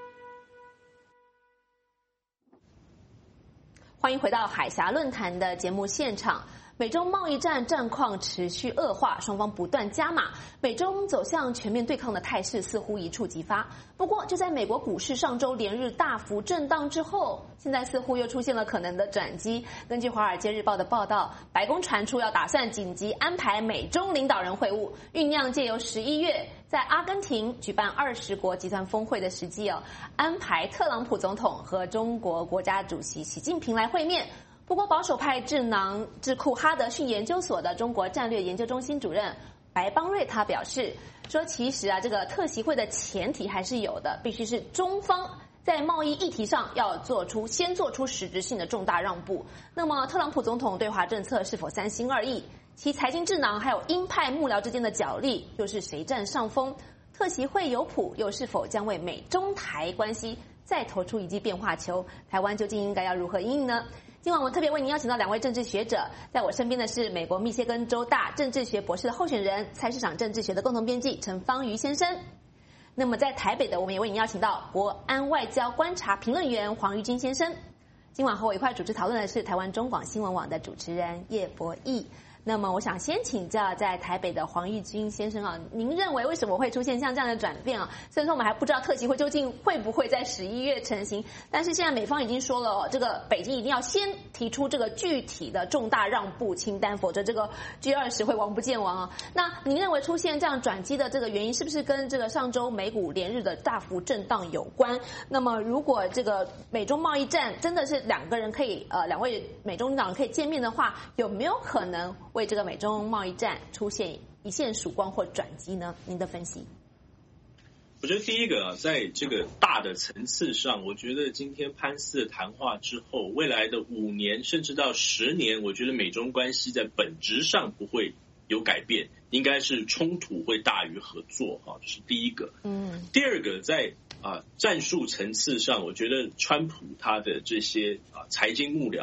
歡迎回到海峽論壇的節目現場。美中貿易戰戰況持續惡化，雙方不斷加碼，美中走向全面對抗的態勢似乎一觸即發。不過，就在美國股市上周連日大幅震盪之後，現在似乎又出現了可能的轉機。根據《華爾街日報》的報道，白宮傳出要打算緊急安排美中領導人會晤，醞釀借由11月在阿根廷舉辦20國集團峰會的時機安排特朗普總統和中國國家主席習近平來會面。不過，保守派智庫哈德遜研究所的中國戰略研究中心主任白邦瑞他表示說，其實這個特習會的前提還是有的，必須是中方在貿易議題上要先做出實質性的重大讓步。那麼，特朗普總統對華政策是否三心二意？其財經智囊還有鷹派幕僚之間的角力又是誰佔上風？特習會有譜，又是否將為美中台關係再投出一記變化球？台灣究竟應該要如何因應呢？今晚我特別為您邀請到兩位政治學者，在我身邊的是美國密歇根州大政治學博士的候選人，菜市場政治學的共同編輯陳方瑜先生。那麼在台北的，我們也為您邀請到國安外交觀察評論員黃玉軍先生。今晚和我一塊主持討論的是台灣中廣新聞網的主持人葉博弈。那麼我想先請教在台北的黃玉軍先生您認為為什麼會出現像這樣的轉變雖然說我們還不知道特習會究竟會不會在11月成型，但是現在美方已經說了這個北京一定要先提出這個具體的重大讓步清單，否則這個 G20 會王不見王那您認為出現這樣轉機的這個原因是不是跟這個上周美股連日的大幅震盪有關？那麼如果這個美中貿易戰真的是兩位美中領導人可以見面的話，有沒有可能為這個美中貿易戰出現一線曙光或轉機呢？您的分析？ 我覺得第一個在這個大的層次上，我覺得今天潘斯的談話之後，未來的5年甚至到10年，我覺得美中關係在本質上不會有改變，應該是衝突會大於合作這是第一個。第二個在戰術層次上，我覺得川普他的這些財經幕僚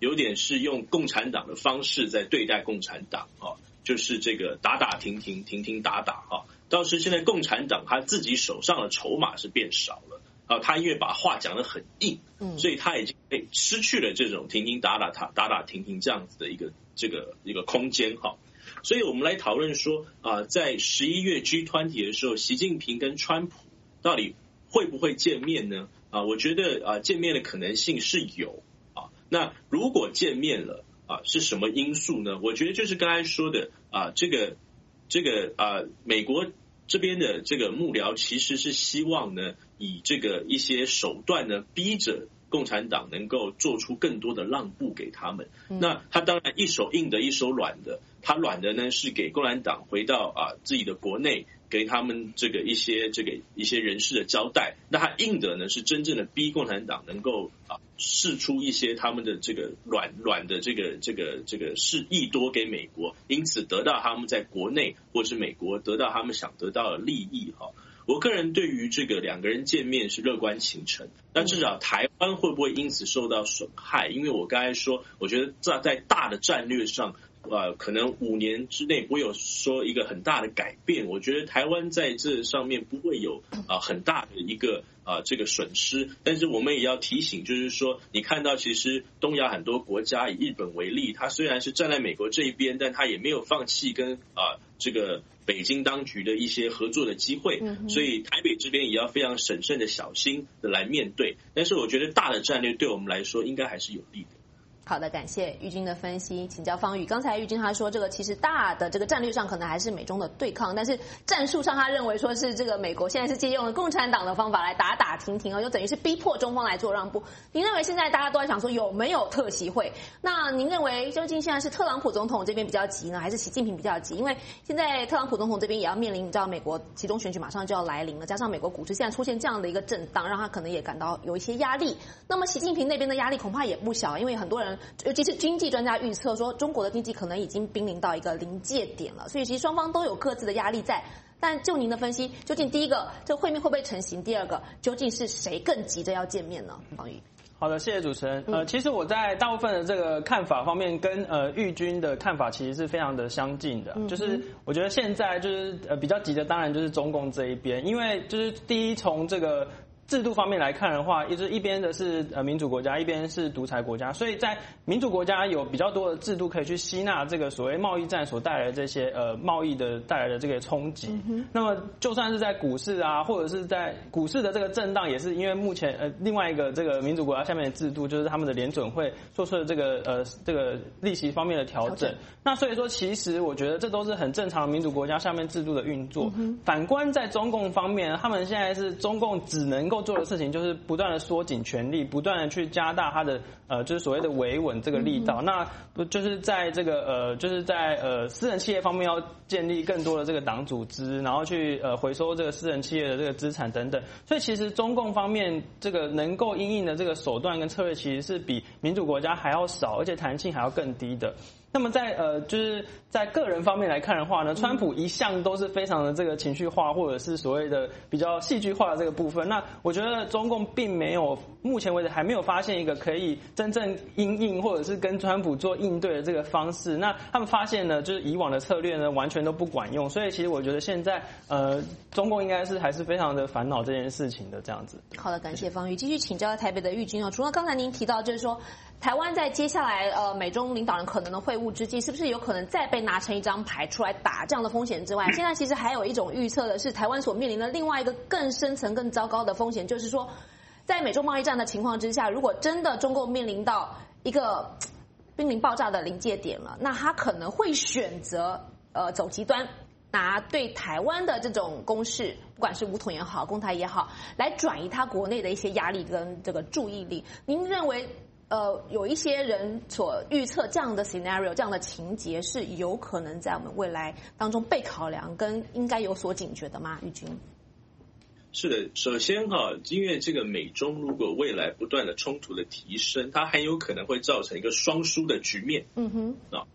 有点是用共产党的方式在对待共产党啊，就是这个打打停停，停停打打啊。倒是现在共产党他自己手上的筹码是变少了啊，他因为把话讲得很硬，所以他已经失去了这种停停打打打打停停这样子的一个空间哈。所以我们来讨论说在11月 G20 的时候，习近平跟川普到底会不会见面呢？我觉得见面的可能性是有啊。那如果见面了是什么因素呢？我觉得就是刚才说的这个美国这边的这个幕僚其实是希望呢，以这个一些手段呢，逼着共产党能够做出更多的让步给他们。那他当然一手硬的，一手软的。他软的呢是给共产党回到自己的国内，给他们这个一些人士的交代。那他硬的呢是真正的逼共产党能够释出一些他们的这个软的这个示意多给美国，因此得到他们在国内或是美国得到他们想得到的利益哈。我个人对于这个两个人见面是乐观其成，那至少台湾会不会因此受到损害？因为我刚才说，我觉得在大的战略上，可能5年之内不会有说一个很大的改变。我觉得台湾在这上面不会有很大的一个这个损失，但是我们也要提醒，就是说，你看到其实东亚很多国家，以日本为例，它虽然是站在美国这一边，但它也没有放弃跟这个北京当局的一些合作的机会，所以台北这边也要非常审慎的小心的来面对。但是我觉得大的战略对我们来说应该还是有利的。 好的，感谢玉君的分析，请教方宇。刚才玉君他说，这个其实大的这个战略上可能还是美中的对抗，但是战术上他认为说是这个美国现在是借用了共产党的方法来打打停停就等于是逼迫中方来做让步。您认为现在大家都在想说有没有特习会？那您认为究竟现在是特朗普总统这边比较急呢，还是习近平比较急？因为现在特朗普总统这边也要面临，你知道美国期中选举马上就要来临了，加上美国股市现在出现这样的一个震荡，让他可能也感到有一些压力。那么习近平那边的压力恐怕也不小，因为很多人尤其是经济专家预测说，中国的经济可能已经濒临到一个临界点了，所以其实双方都有各自的压力在。但就您的分析，究竟第一个这个会面会不会成型？第二个，究竟是谁更急着要见面呢？方宇。 好的，谢谢主持人。其实我在大部分的这个看法方面，跟玉君的看法其实是非常的相近的。就是我觉得现在就是比较急的，当然就是中共这一边，因为就是第一从这个制度方面来看的话，就是一边的是民主国家，一边是独裁国家，所以在民主国家有比较多的制度可以去吸纳这个所谓贸易战所带来的这些贸易的带来的这个冲击。那么就算是在股市或者是在股市的这个震荡，也是因为目前另外一个这个民主国家下面的制度，就是他们的联准会做出了这个利息方面的调整。那所以说，其实我觉得这都是很正常的民主国家下面制度的运作。反观在中共方面，他们现在是中共只能够做的事情就是不断的缩紧权力，不断的去加大它的就是所谓的维稳这个力道。那就是在这个就是在私人企业方面要建立更多的这个党组织，然后去回收这个私人企业的这个资产等等。所以其实中共方面这个能够因应的这个手段跟策略，其实是比民主国家还要少，而且弹性还要更低的。那么在就是在个人方面来看的话呢，川普一向都是非常的这个情绪化，或者是所谓的比较戏剧化的这个部分。那我觉得中共并没有目前为止还没有发现一个可以真正因应或者是跟川普做应对的这个方式。那他们发现呢，就是以往的策略呢完全都不管用。所以其实我觉得现在中共应该是还是非常的烦恼这件事情的这样子。 好的，感谢方宇。继续请教台北的玉君除了刚才您提到就是说台湾在接下来美中领导人可能的会晤之际，是不是有可能再被拿成一张牌出来打这样的风险之外，现在其实还有一种预测的是台湾所面临的另外一个更深层更糟糕的风险，就是说在美中贸易战的情况之下，如果真的中共面临到一个濒临爆炸的临界点了，那他可能会选择走极端，拿对台湾的这种攻势，不管是武统也好攻台也好，来转移他国内的一些压力跟这个注意力。您认为有一些人所预测这样的 scenario 这样的情节是有可能在我们未来当中被考量跟应该有所警觉的吗？玉君。 是的，首先因为这个美中如果未来不断的冲突的提升，它很有可能会造成一个双输的局面。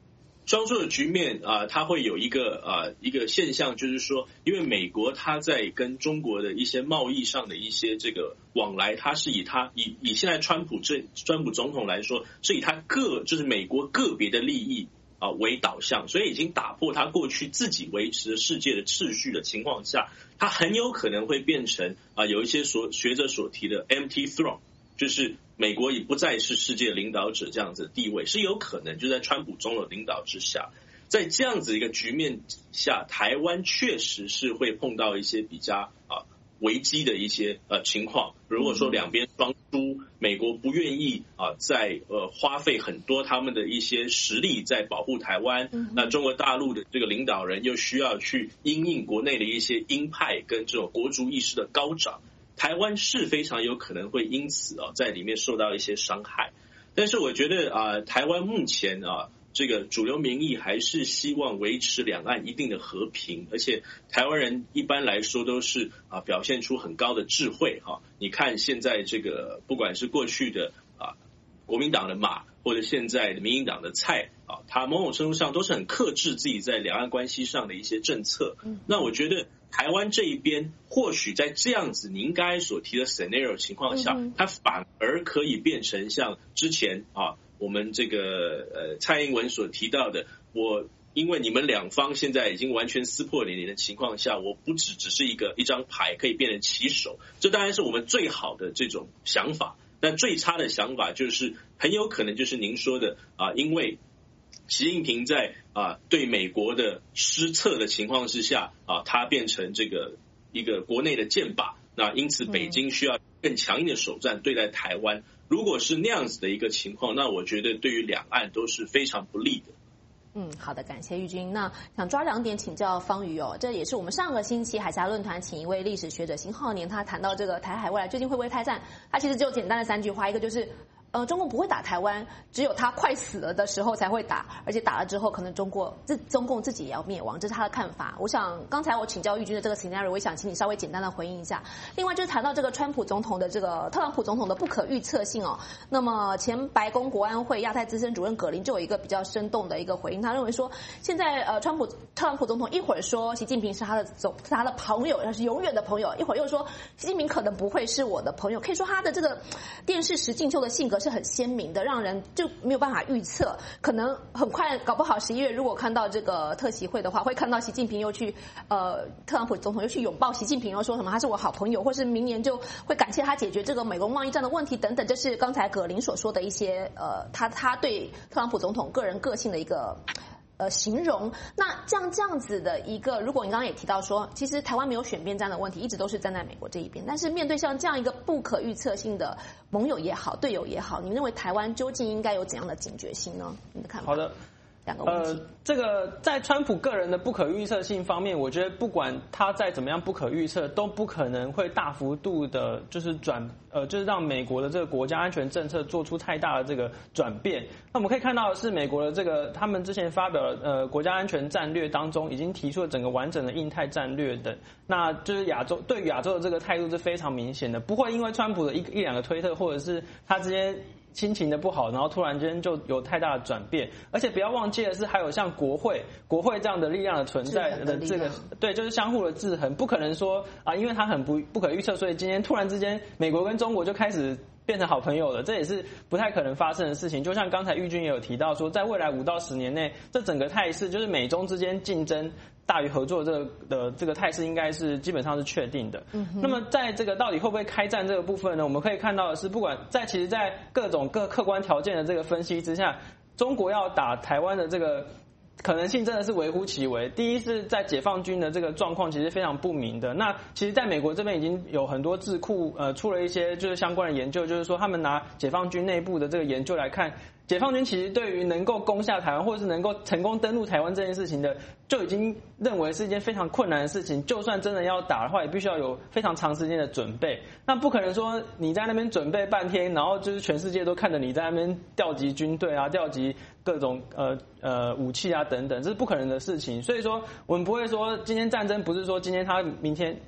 双输的局面它会有一个现象，就是说，因为美国它在跟中国的一些贸易上的一些这个往来，它是以现在川普总统来说，是以他就是美国个别的利益为导向，所以已经打破他过去自己维持的世界的秩序的情况下，他很有可能会变成有一些学者所提的 empty throne， 就是美国已不再是世界领导者这样子的地位，是有可能就在川普总统领导之下，在这样子一个局面下，台湾确实是会碰到一些比较危机的一些情况。如果说两边双输，美国不愿意在花费很多他们的一些实力在保护台湾，那中国大陆的这个领导人又需要去因应国内的一些鹰派跟这种国族意识的高涨，台湾是非常有可能会因此在里面受到一些伤害。但是我觉得台湾目前这个主流民意还是希望维持两岸一定的和平，而且台湾人一般来说都是表现出很高的智慧你看现在这个不管是过去的国民党的马，或者现在的民进党的蔡他某种程度上都是很克制自己在两岸关系上的一些政策。那我觉得台湾这一边或许在这样子你应该所提的 scenario 情况下，它反而可以变成像之前我们这个蔡英文所提到的，因为你们两方现在已经完全撕破脸的情况下，我不只是一张牌可以变成棋手，这当然是我们最好的这种想法。但最差的想法就是很有可能就是您说的因为习近平在对美国的失策的情况之下他变成这个一个国内的箭靶，那因此北京需要更强硬的手段对待台湾。如果是那样子的一个情况，那我觉得对于两岸都是非常不利的。 好的，感谢玉君。那想抓2点请教方瑜这也是我们上个星期海峡论坛请一位历史学者邢浩年，他谈到这个台海未来究竟会不会开战，他其实只有简单的3句话，一个就是中共不会打台湾，只有他快死了的时候才会打，而且打了之后可能中共自己也要灭亡，这是他的看法。我想刚才我请教玉君的这个 scenario， 我也想请你稍微简单的回应一下。另外就是谈到这个特朗普总统的不可预测性那么前白宫国安会亚太资深主任葛林就有一个比较生动的一个回应，他认为说现在特朗普总统一会儿说习近平是他的朋友，他是永远的朋友，一会儿又说习近平可能不会是我的朋友，可以说他的这个电视实境秀的性格是很鲜明的，让人就没有办法预测。可能很快，搞不好11月如果看到这个特习会的话，会看到习近平又去特朗普总统又去拥抱习近平，又说什么他是我好朋友，或是明年就会感谢他解决这个美国贸易战的问题等等。这是刚才葛林所说的一些他对特朗普总统个人个性的一个形容。那这样子的一个，如果你刚刚也提到说，其实台湾没有选边站的问题，一直都是站在美国这一边。但是面对像这样一个不可预测性的盟友也好，队友也好，你认为台湾究竟应该有怎样的警觉性呢？你的看法？ 好的。这个在川普个人的不可预测性方面，我觉得不管他再怎么样不可预测，都不可能会大幅度的，就是就是让美国的这个国家安全政策做出太大的这个转变。那我们可以看到的是，美国的这个他们之前发表的国家安全战略当中，已经提出了整个完整的印太战略等，那就是对亚洲的这个态度是非常明显的，不会因为川普的一两个推特，或者是他之间心情的不好，然后突然间就有太大的转变。而且不要忘记的是，还有像国会这样的力量的存在的这个，对，就是相互的制衡，不可能说因为它很不可预测，所以今天突然之间美国跟中国就开始变成好朋友了，这也是不太可能发生的事情。就像刚才玉君也有提到说，在未来5到10年内，这整个态势就是美中之间竞争大于合作这个态势应该是基本上是确定的。那么在这个到底会不会开战这个部分呢，我们可以看到的是，不管其实在各种客观条件的这个分析之下，中国要打台湾的这个可能性真的是微乎其微。第一是在解放军的这个状况其实非常不明的。那其实在美国这边已经有很多智库出了一些就是相关的研究，就是说他们拿解放军内部的这个研究来看，解放军其实对于能够攻下台湾或者是能够成功登陆台湾这件事情的，就已经认为是一件非常困难的事情。就算真的要打的话，也必须要有非常长时间的准备。那不可能说你在那边准备半天，然后就是全世界都看着你在那边调集军队啊，调集各种武器啊等等，这是不可能的事情。所以说我们不会说今天战争不是说今天他明天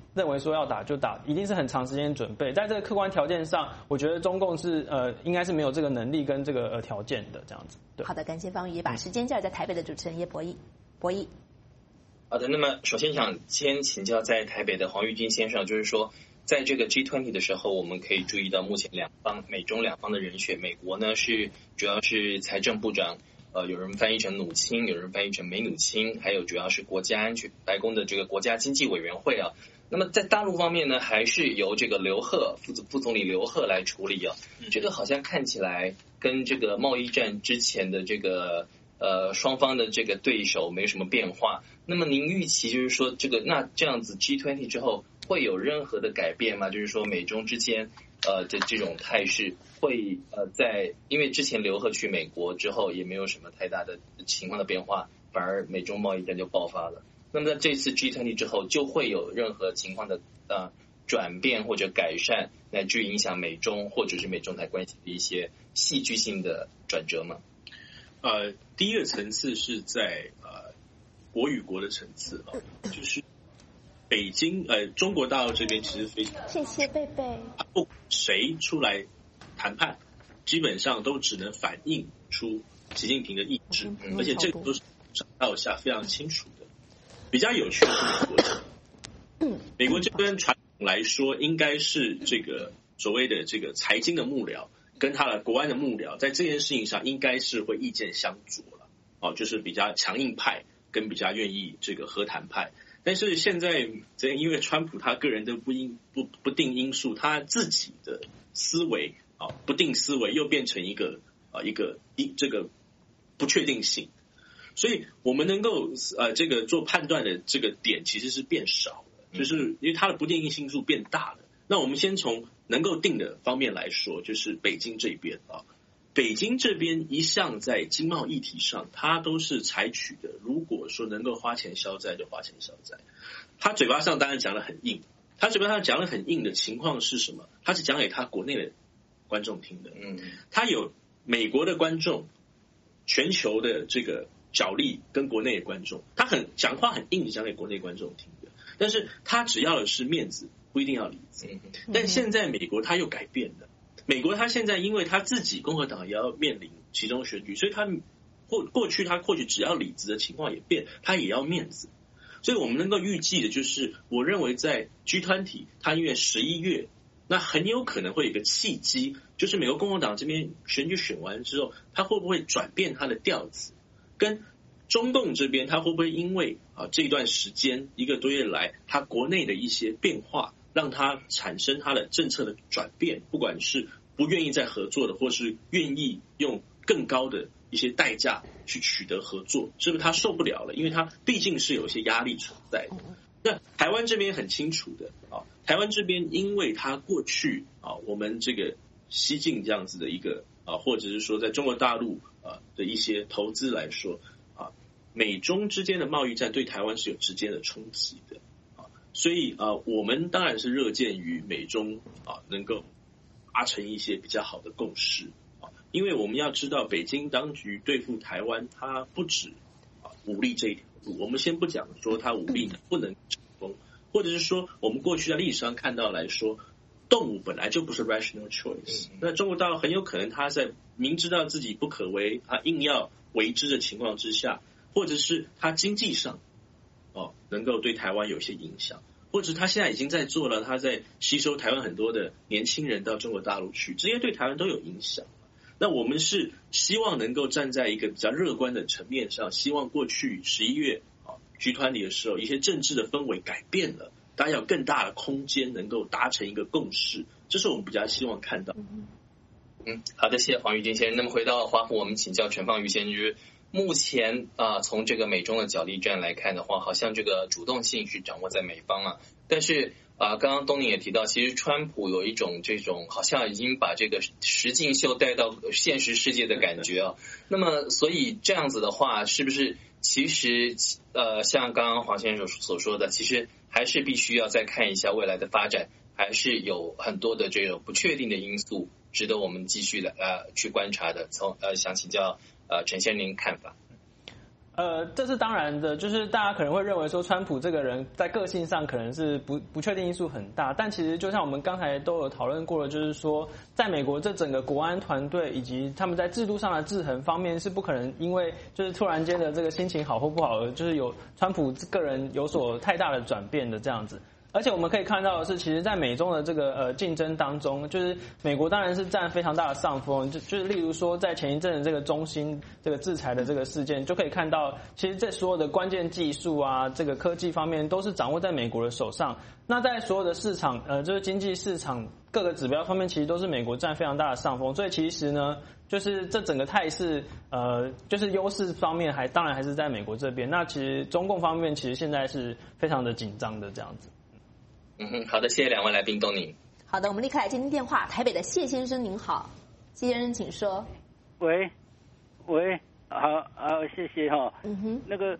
认为说要打就打，一定是很长时间准备。在这个客观条件上，我觉得中共是应该是没有这个能力跟这个条件的这样子。对， 好的，感谢方宇，也把时间交给在台北的主持人叶博弈。博弈。 好的，那么首先想先请教在台北的黄玉金先生，就是说，在这个 G20 的时候，我们可以注意到目前美中两方的人选，美国呢主要是财政部长，有人翻译成努钦，有人翻译成梅努钦，还有主要是国家安全白宫的这个国家经济委员会啊。那么在大陆方面呢，还是由这个刘鹤副总理刘鹤来处理啊。这个好像看起来跟这个贸易战之前的这个双方的这个对手没什么变化。那么您预期就是说那这样子 G20 之后会有任何的改变吗？就是说美中之间的这种态势会因为之前刘鹤去美国之后也没有什么太大的情况的变化，反而美中贸易战就爆发了。那么在这次 G20 之后就会有任何情况的转变或者改善，乃至于影响美中或者是美中台关系的一些戏剧性的转折吗？ 第一个层次是在国与国的层次啊，就是北京中国大陆这边其实非常谢谢贝贝， 不管谁出来谈判，基本上都只能反映出习近平的意志，而且这个都是上到下非常清楚的。比较有趣的是美国这边传统来说应该是这个所谓的这个财经的幕僚跟他的国安的幕僚在这件事情上应该是会意见相左了，就是比较强硬派跟比较愿意这个和谈派。但是现在因为川普他个人的不定因素，他自己的思维不定思维又变成一个这个不确定性，所以我们能够这个做判断的这个点其实是变少的，就是因为它的不定因素变大了。那我们先从能够定的方面来说，就是北京这边北京这边一向在经贸议题上，它都是采取的，如果说能够花钱消灾就花钱消灾。他嘴巴上当然讲得很硬，他嘴巴上讲得很硬的情况是什么？他是讲给他国内的观众听的，他有美国的观众，全球的这个角力跟国内的观众，他讲话很硬的讲给国内观众听的，但是他只要的是面子，不一定要里子。但现在美国他又改变了。美国他现在因为他自己共和党也要面临其中选举，所以他过去他或许只要里子的情况也变，他也要面子。所以我们能够预计的就是，我认为在 G20 他因为11月，那很有可能会有一个契机，就是美国共和党这边选举选完之后，他会不会转变他的调子，跟中共这边他会不会因为这段时间1个多月来他国内的一些变化，让他产生他的政策的转变，不管是不愿意再合作的，或是愿意用更高的一些代价去取得合作，是不是他受不了了？因为他毕竟是有一些压力存在的。那台湾这边很清楚的台湾这边因为他过去我们这个西进这样子的一个或者是说在中国大陆的一些投资来说美中之间的贸易战对台湾是有直接的冲击的所以我们当然是热见于美中能够达成一些比较好的共识因为我们要知道北京当局对付台湾，它不止武力这一条路。我们先不讲说它武力不能成功，或者是说我们过去在历史上看到来说，动武本来就不是 rational choice。那中国大陆很有可能他在明知道自己不可为，他硬要为之的情况之下，或者是他经济上能够对台湾有些影响。或者他现在已经在做了，他在吸收台湾很多的年轻人到中国大陆去，这些对台湾都有影响。那我们是希望能够站在一个比较乐观的层面上，希望过去11月G20的时候，一些政治的氛围改变了，大家有更大的空间能够达成一个共识，这是我们比较希望看到。 好的，谢谢黄玉金先生。那么回到华府，我们请教陈放瑜先生，就是目前从这个美中的角力战来看的话，好像这个主动性是掌握在美方但是刚刚东宁也提到，其实川普有一种这种好像已经把这个实境秀带到现实世界的感觉那么所以这样子的话，是不是其实像刚刚黄先生所说的，其实还是必须要再看一下未来的发展，还是有很多的这种不确定的因素值得我们继续的去观察的。想请教陈先生您看法。 这是当然的，就是大家可能会认为说，川普这个人在个性上可能是不确定因素很大，但其实就像我们刚才都有讨论过的，就是说，在美国这整个国安团队以及他们在制度上的制衡方面，是不可能因为就是突然间的这个心情好或不好，而就是有川普个人有所太大的转变的这样子。而且我们可以看到的是，其实，在美中的这个竞争当中，就是美国当然是占非常大的上风。就是例如说，在前一阵的这个中兴这个制裁的这个事件，就可以看到，其实这所有的关键技术啊，这个科技方面都是掌握在美国的手上。那在所有的市场，就是经济市场各个指标方面，其实都是美国占非常大的上风。所以其实呢，就是这整个态势，就是优势方面当然还是在美国这边。那其实中共方面其实现在是非常的紧张的这样子。 好的，谢谢两位来宾，东宁。 好的，我们立刻来接听电话，台北的谢先生您好，谢先生请说。 喂，好，谢谢哈。那个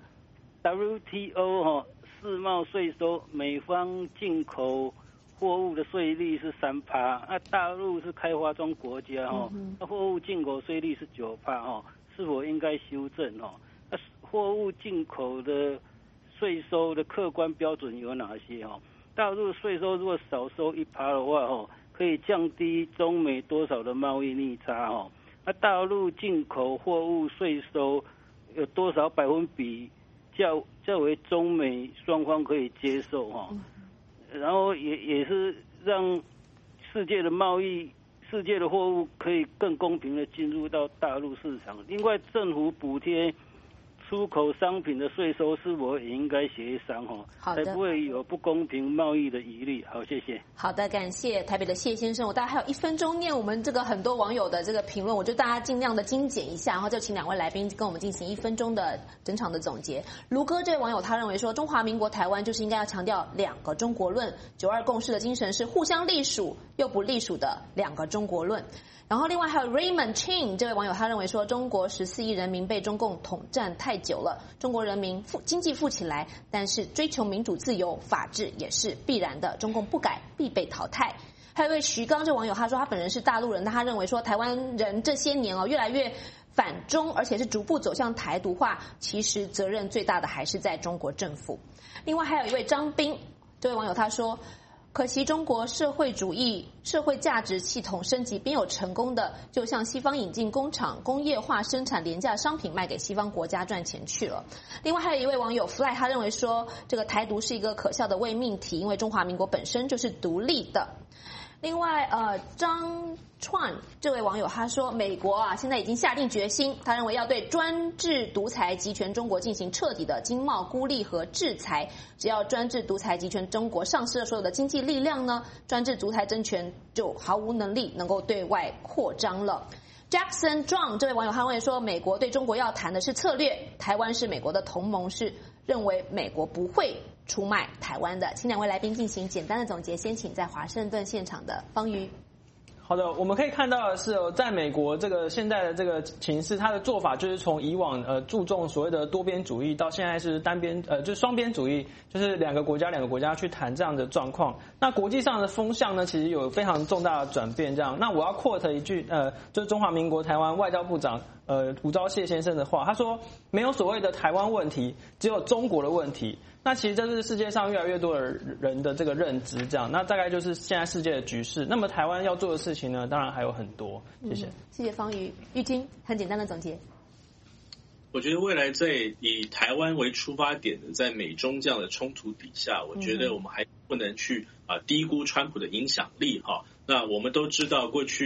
WTO 哈世贸税收，美方进口货物的税率是3%，大陆是开发中国家哈，货物进口税率是9%哈，是否应该修正哈？货物进口的税收的客观标准有哪些哈？大陆税收如果少收1%的话，可以降低中美多少的贸易逆差？那大陆进口货物税收有多少百分比较为中美双方可以接受？然后也是让世界的贸易、世界的货物可以更公平的进入到大陆市场。另外，政府补贴出口商品的税收是否也应该协商才不会有不公平贸易的疑虑。好，谢谢。 好的，感谢台北的谢先生。我大概还有1分钟念我们这个很多网友的这个评论，我就大家尽量的精简一下，然后就请2位来宾跟我们进行1分钟的整场的总结。卢哥这位网友他认为说，中华民国台湾就是应该要强调2个中国论，92共识的精神是互相隶属又不隶属的2个中国论。然后另外还有 Raymond Ching 这位网友他认为说，中国14亿人民被中共统战太久了，中国人民经济富起来，但是追求民主自由法治也是必然的，中共不改必被淘汰。还有一位徐刚这网友他说他本人是大陆人，但他认为说台湾人这些年越来越反中，而且是逐步走向台独化，其实责任最大的还是在中国政府。另外还有一位张斌这位网友他说，可惜中国社会主义社会价值系统升级边有成功的，就向西方引进工厂工业化生产廉价商品卖给西方国家赚钱去了。另外还有一位网友 Fly 他认为说，这个台独是一个可笑的伪命题，因为中华民国本身就是独立的。另外张串这位网友他说，美国现在已经下定决心，他认为要对专制独裁集权中国进行彻底的经贸孤立和制裁，只要专制独裁集权中国丧失了所有的经济力量呢，专制独裁政权就毫无能力能够对外扩张了。Jackson John 这位网友他认为说，美国对中国要谈的是策略，台湾是美国的同盟，是认为美国不会出卖台湾的。请2位来宾进行简单的总结，先请在华盛顿现场的方瑜。 好的，我们可以看到的是在美国这个现在的这个情势，它的做法就是从以往注重所谓的多边主义，到现在是单边就是双边主义，就是2个国家去谈这样的状况。那国际上的风向呢，其实有非常重大的转变。这样，那我要 quote 一句就是中华民国台湾外交部长吴钊燮先生的话，他说：“没有所谓的台湾问题，只有中国的问题。”那其实这是世界上越来越多的人的这个认知，这样，那大概就是现在世界的局势。那么台湾要做的事情呢，当然还有很多。谢谢， 谢谢方瑜。玉君很简单的总结。 我觉得未来在以台湾为出发点的，在美中这样的冲突底下，我觉得我们还不能去低估川普的影响力哈。那我们都知道，过去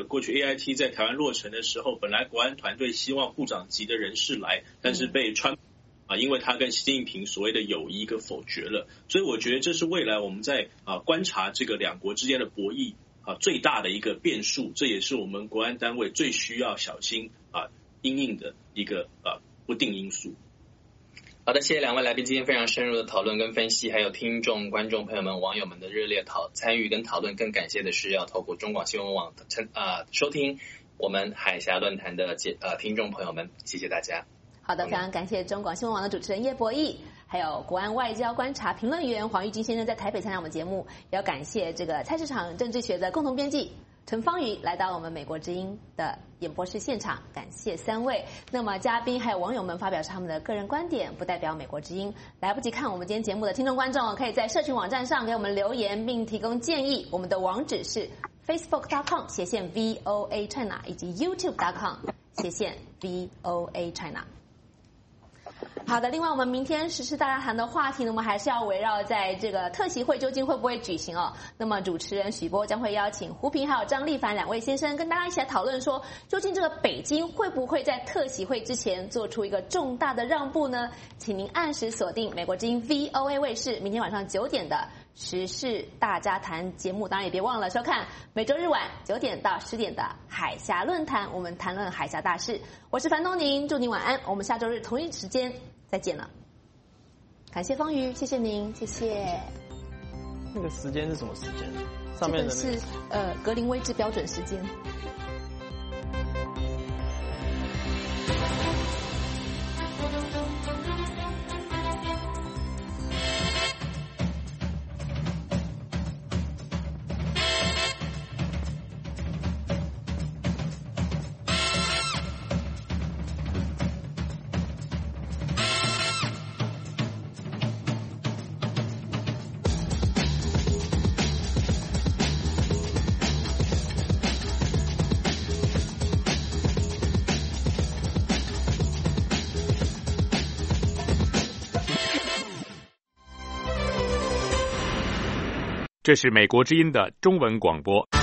AIT 在台湾落成的时候，本来国安团队希望部长级的人士来，但是被川普因为他跟习近平所谓的友谊给否决了，所以我觉得这是未来我们在观察这个2国之间的博弈最大的一个变数，这也是我们国安单位最需要小心因应的一个不定因素。 好的，谢谢2位来宾今天非常深入的讨论跟分析，还有听众、观众朋友们、网友们的热烈参与跟讨论。更感谢的是要透过中广新闻网收听我们海峡论坛的听众朋友们，谢谢大家。 好的，非常感谢中广新闻网的主持人叶博弈，还有国安外交观察评论员黄玉金先生在台北参加我们节目，也要感谢这个菜市场政治学的共同编辑陈芳瑜来到我们美国之音的演播室现场，感谢3位。那么嘉宾还有网友们发表他们的个人观点，不代表美国之音。来不及看我们今天节目的听众观众，可以在社群网站上给我们留言并提供建议。我们的网址是 facebook.com/VOA China 以及 youtube.com/VOA China。好的，另外我们明天时事大家谈的话题呢，我们还是要围绕在这个特席会究竟会不会举行哦。那么主持人许波将会邀请胡平还有张立凡2位先生跟大家一起来讨论说，究竟这个北京会不会在特席会之前做出一个重大的让步呢？请您按时锁定美国之音 VOA 卫视明天晚上9点的时事大家谈节目，当然也别忘了收看每周日晚9点到10点的海峡论坛，我们谈论海峡大事。我是樊东宁，祝您晚安，我们下周日同一时间再见了。感谢方瑜，谢谢您，谢谢。 那个时间是什么时间？上面的、 这个是格林威治标准时间。 这是美国之音的中文广播。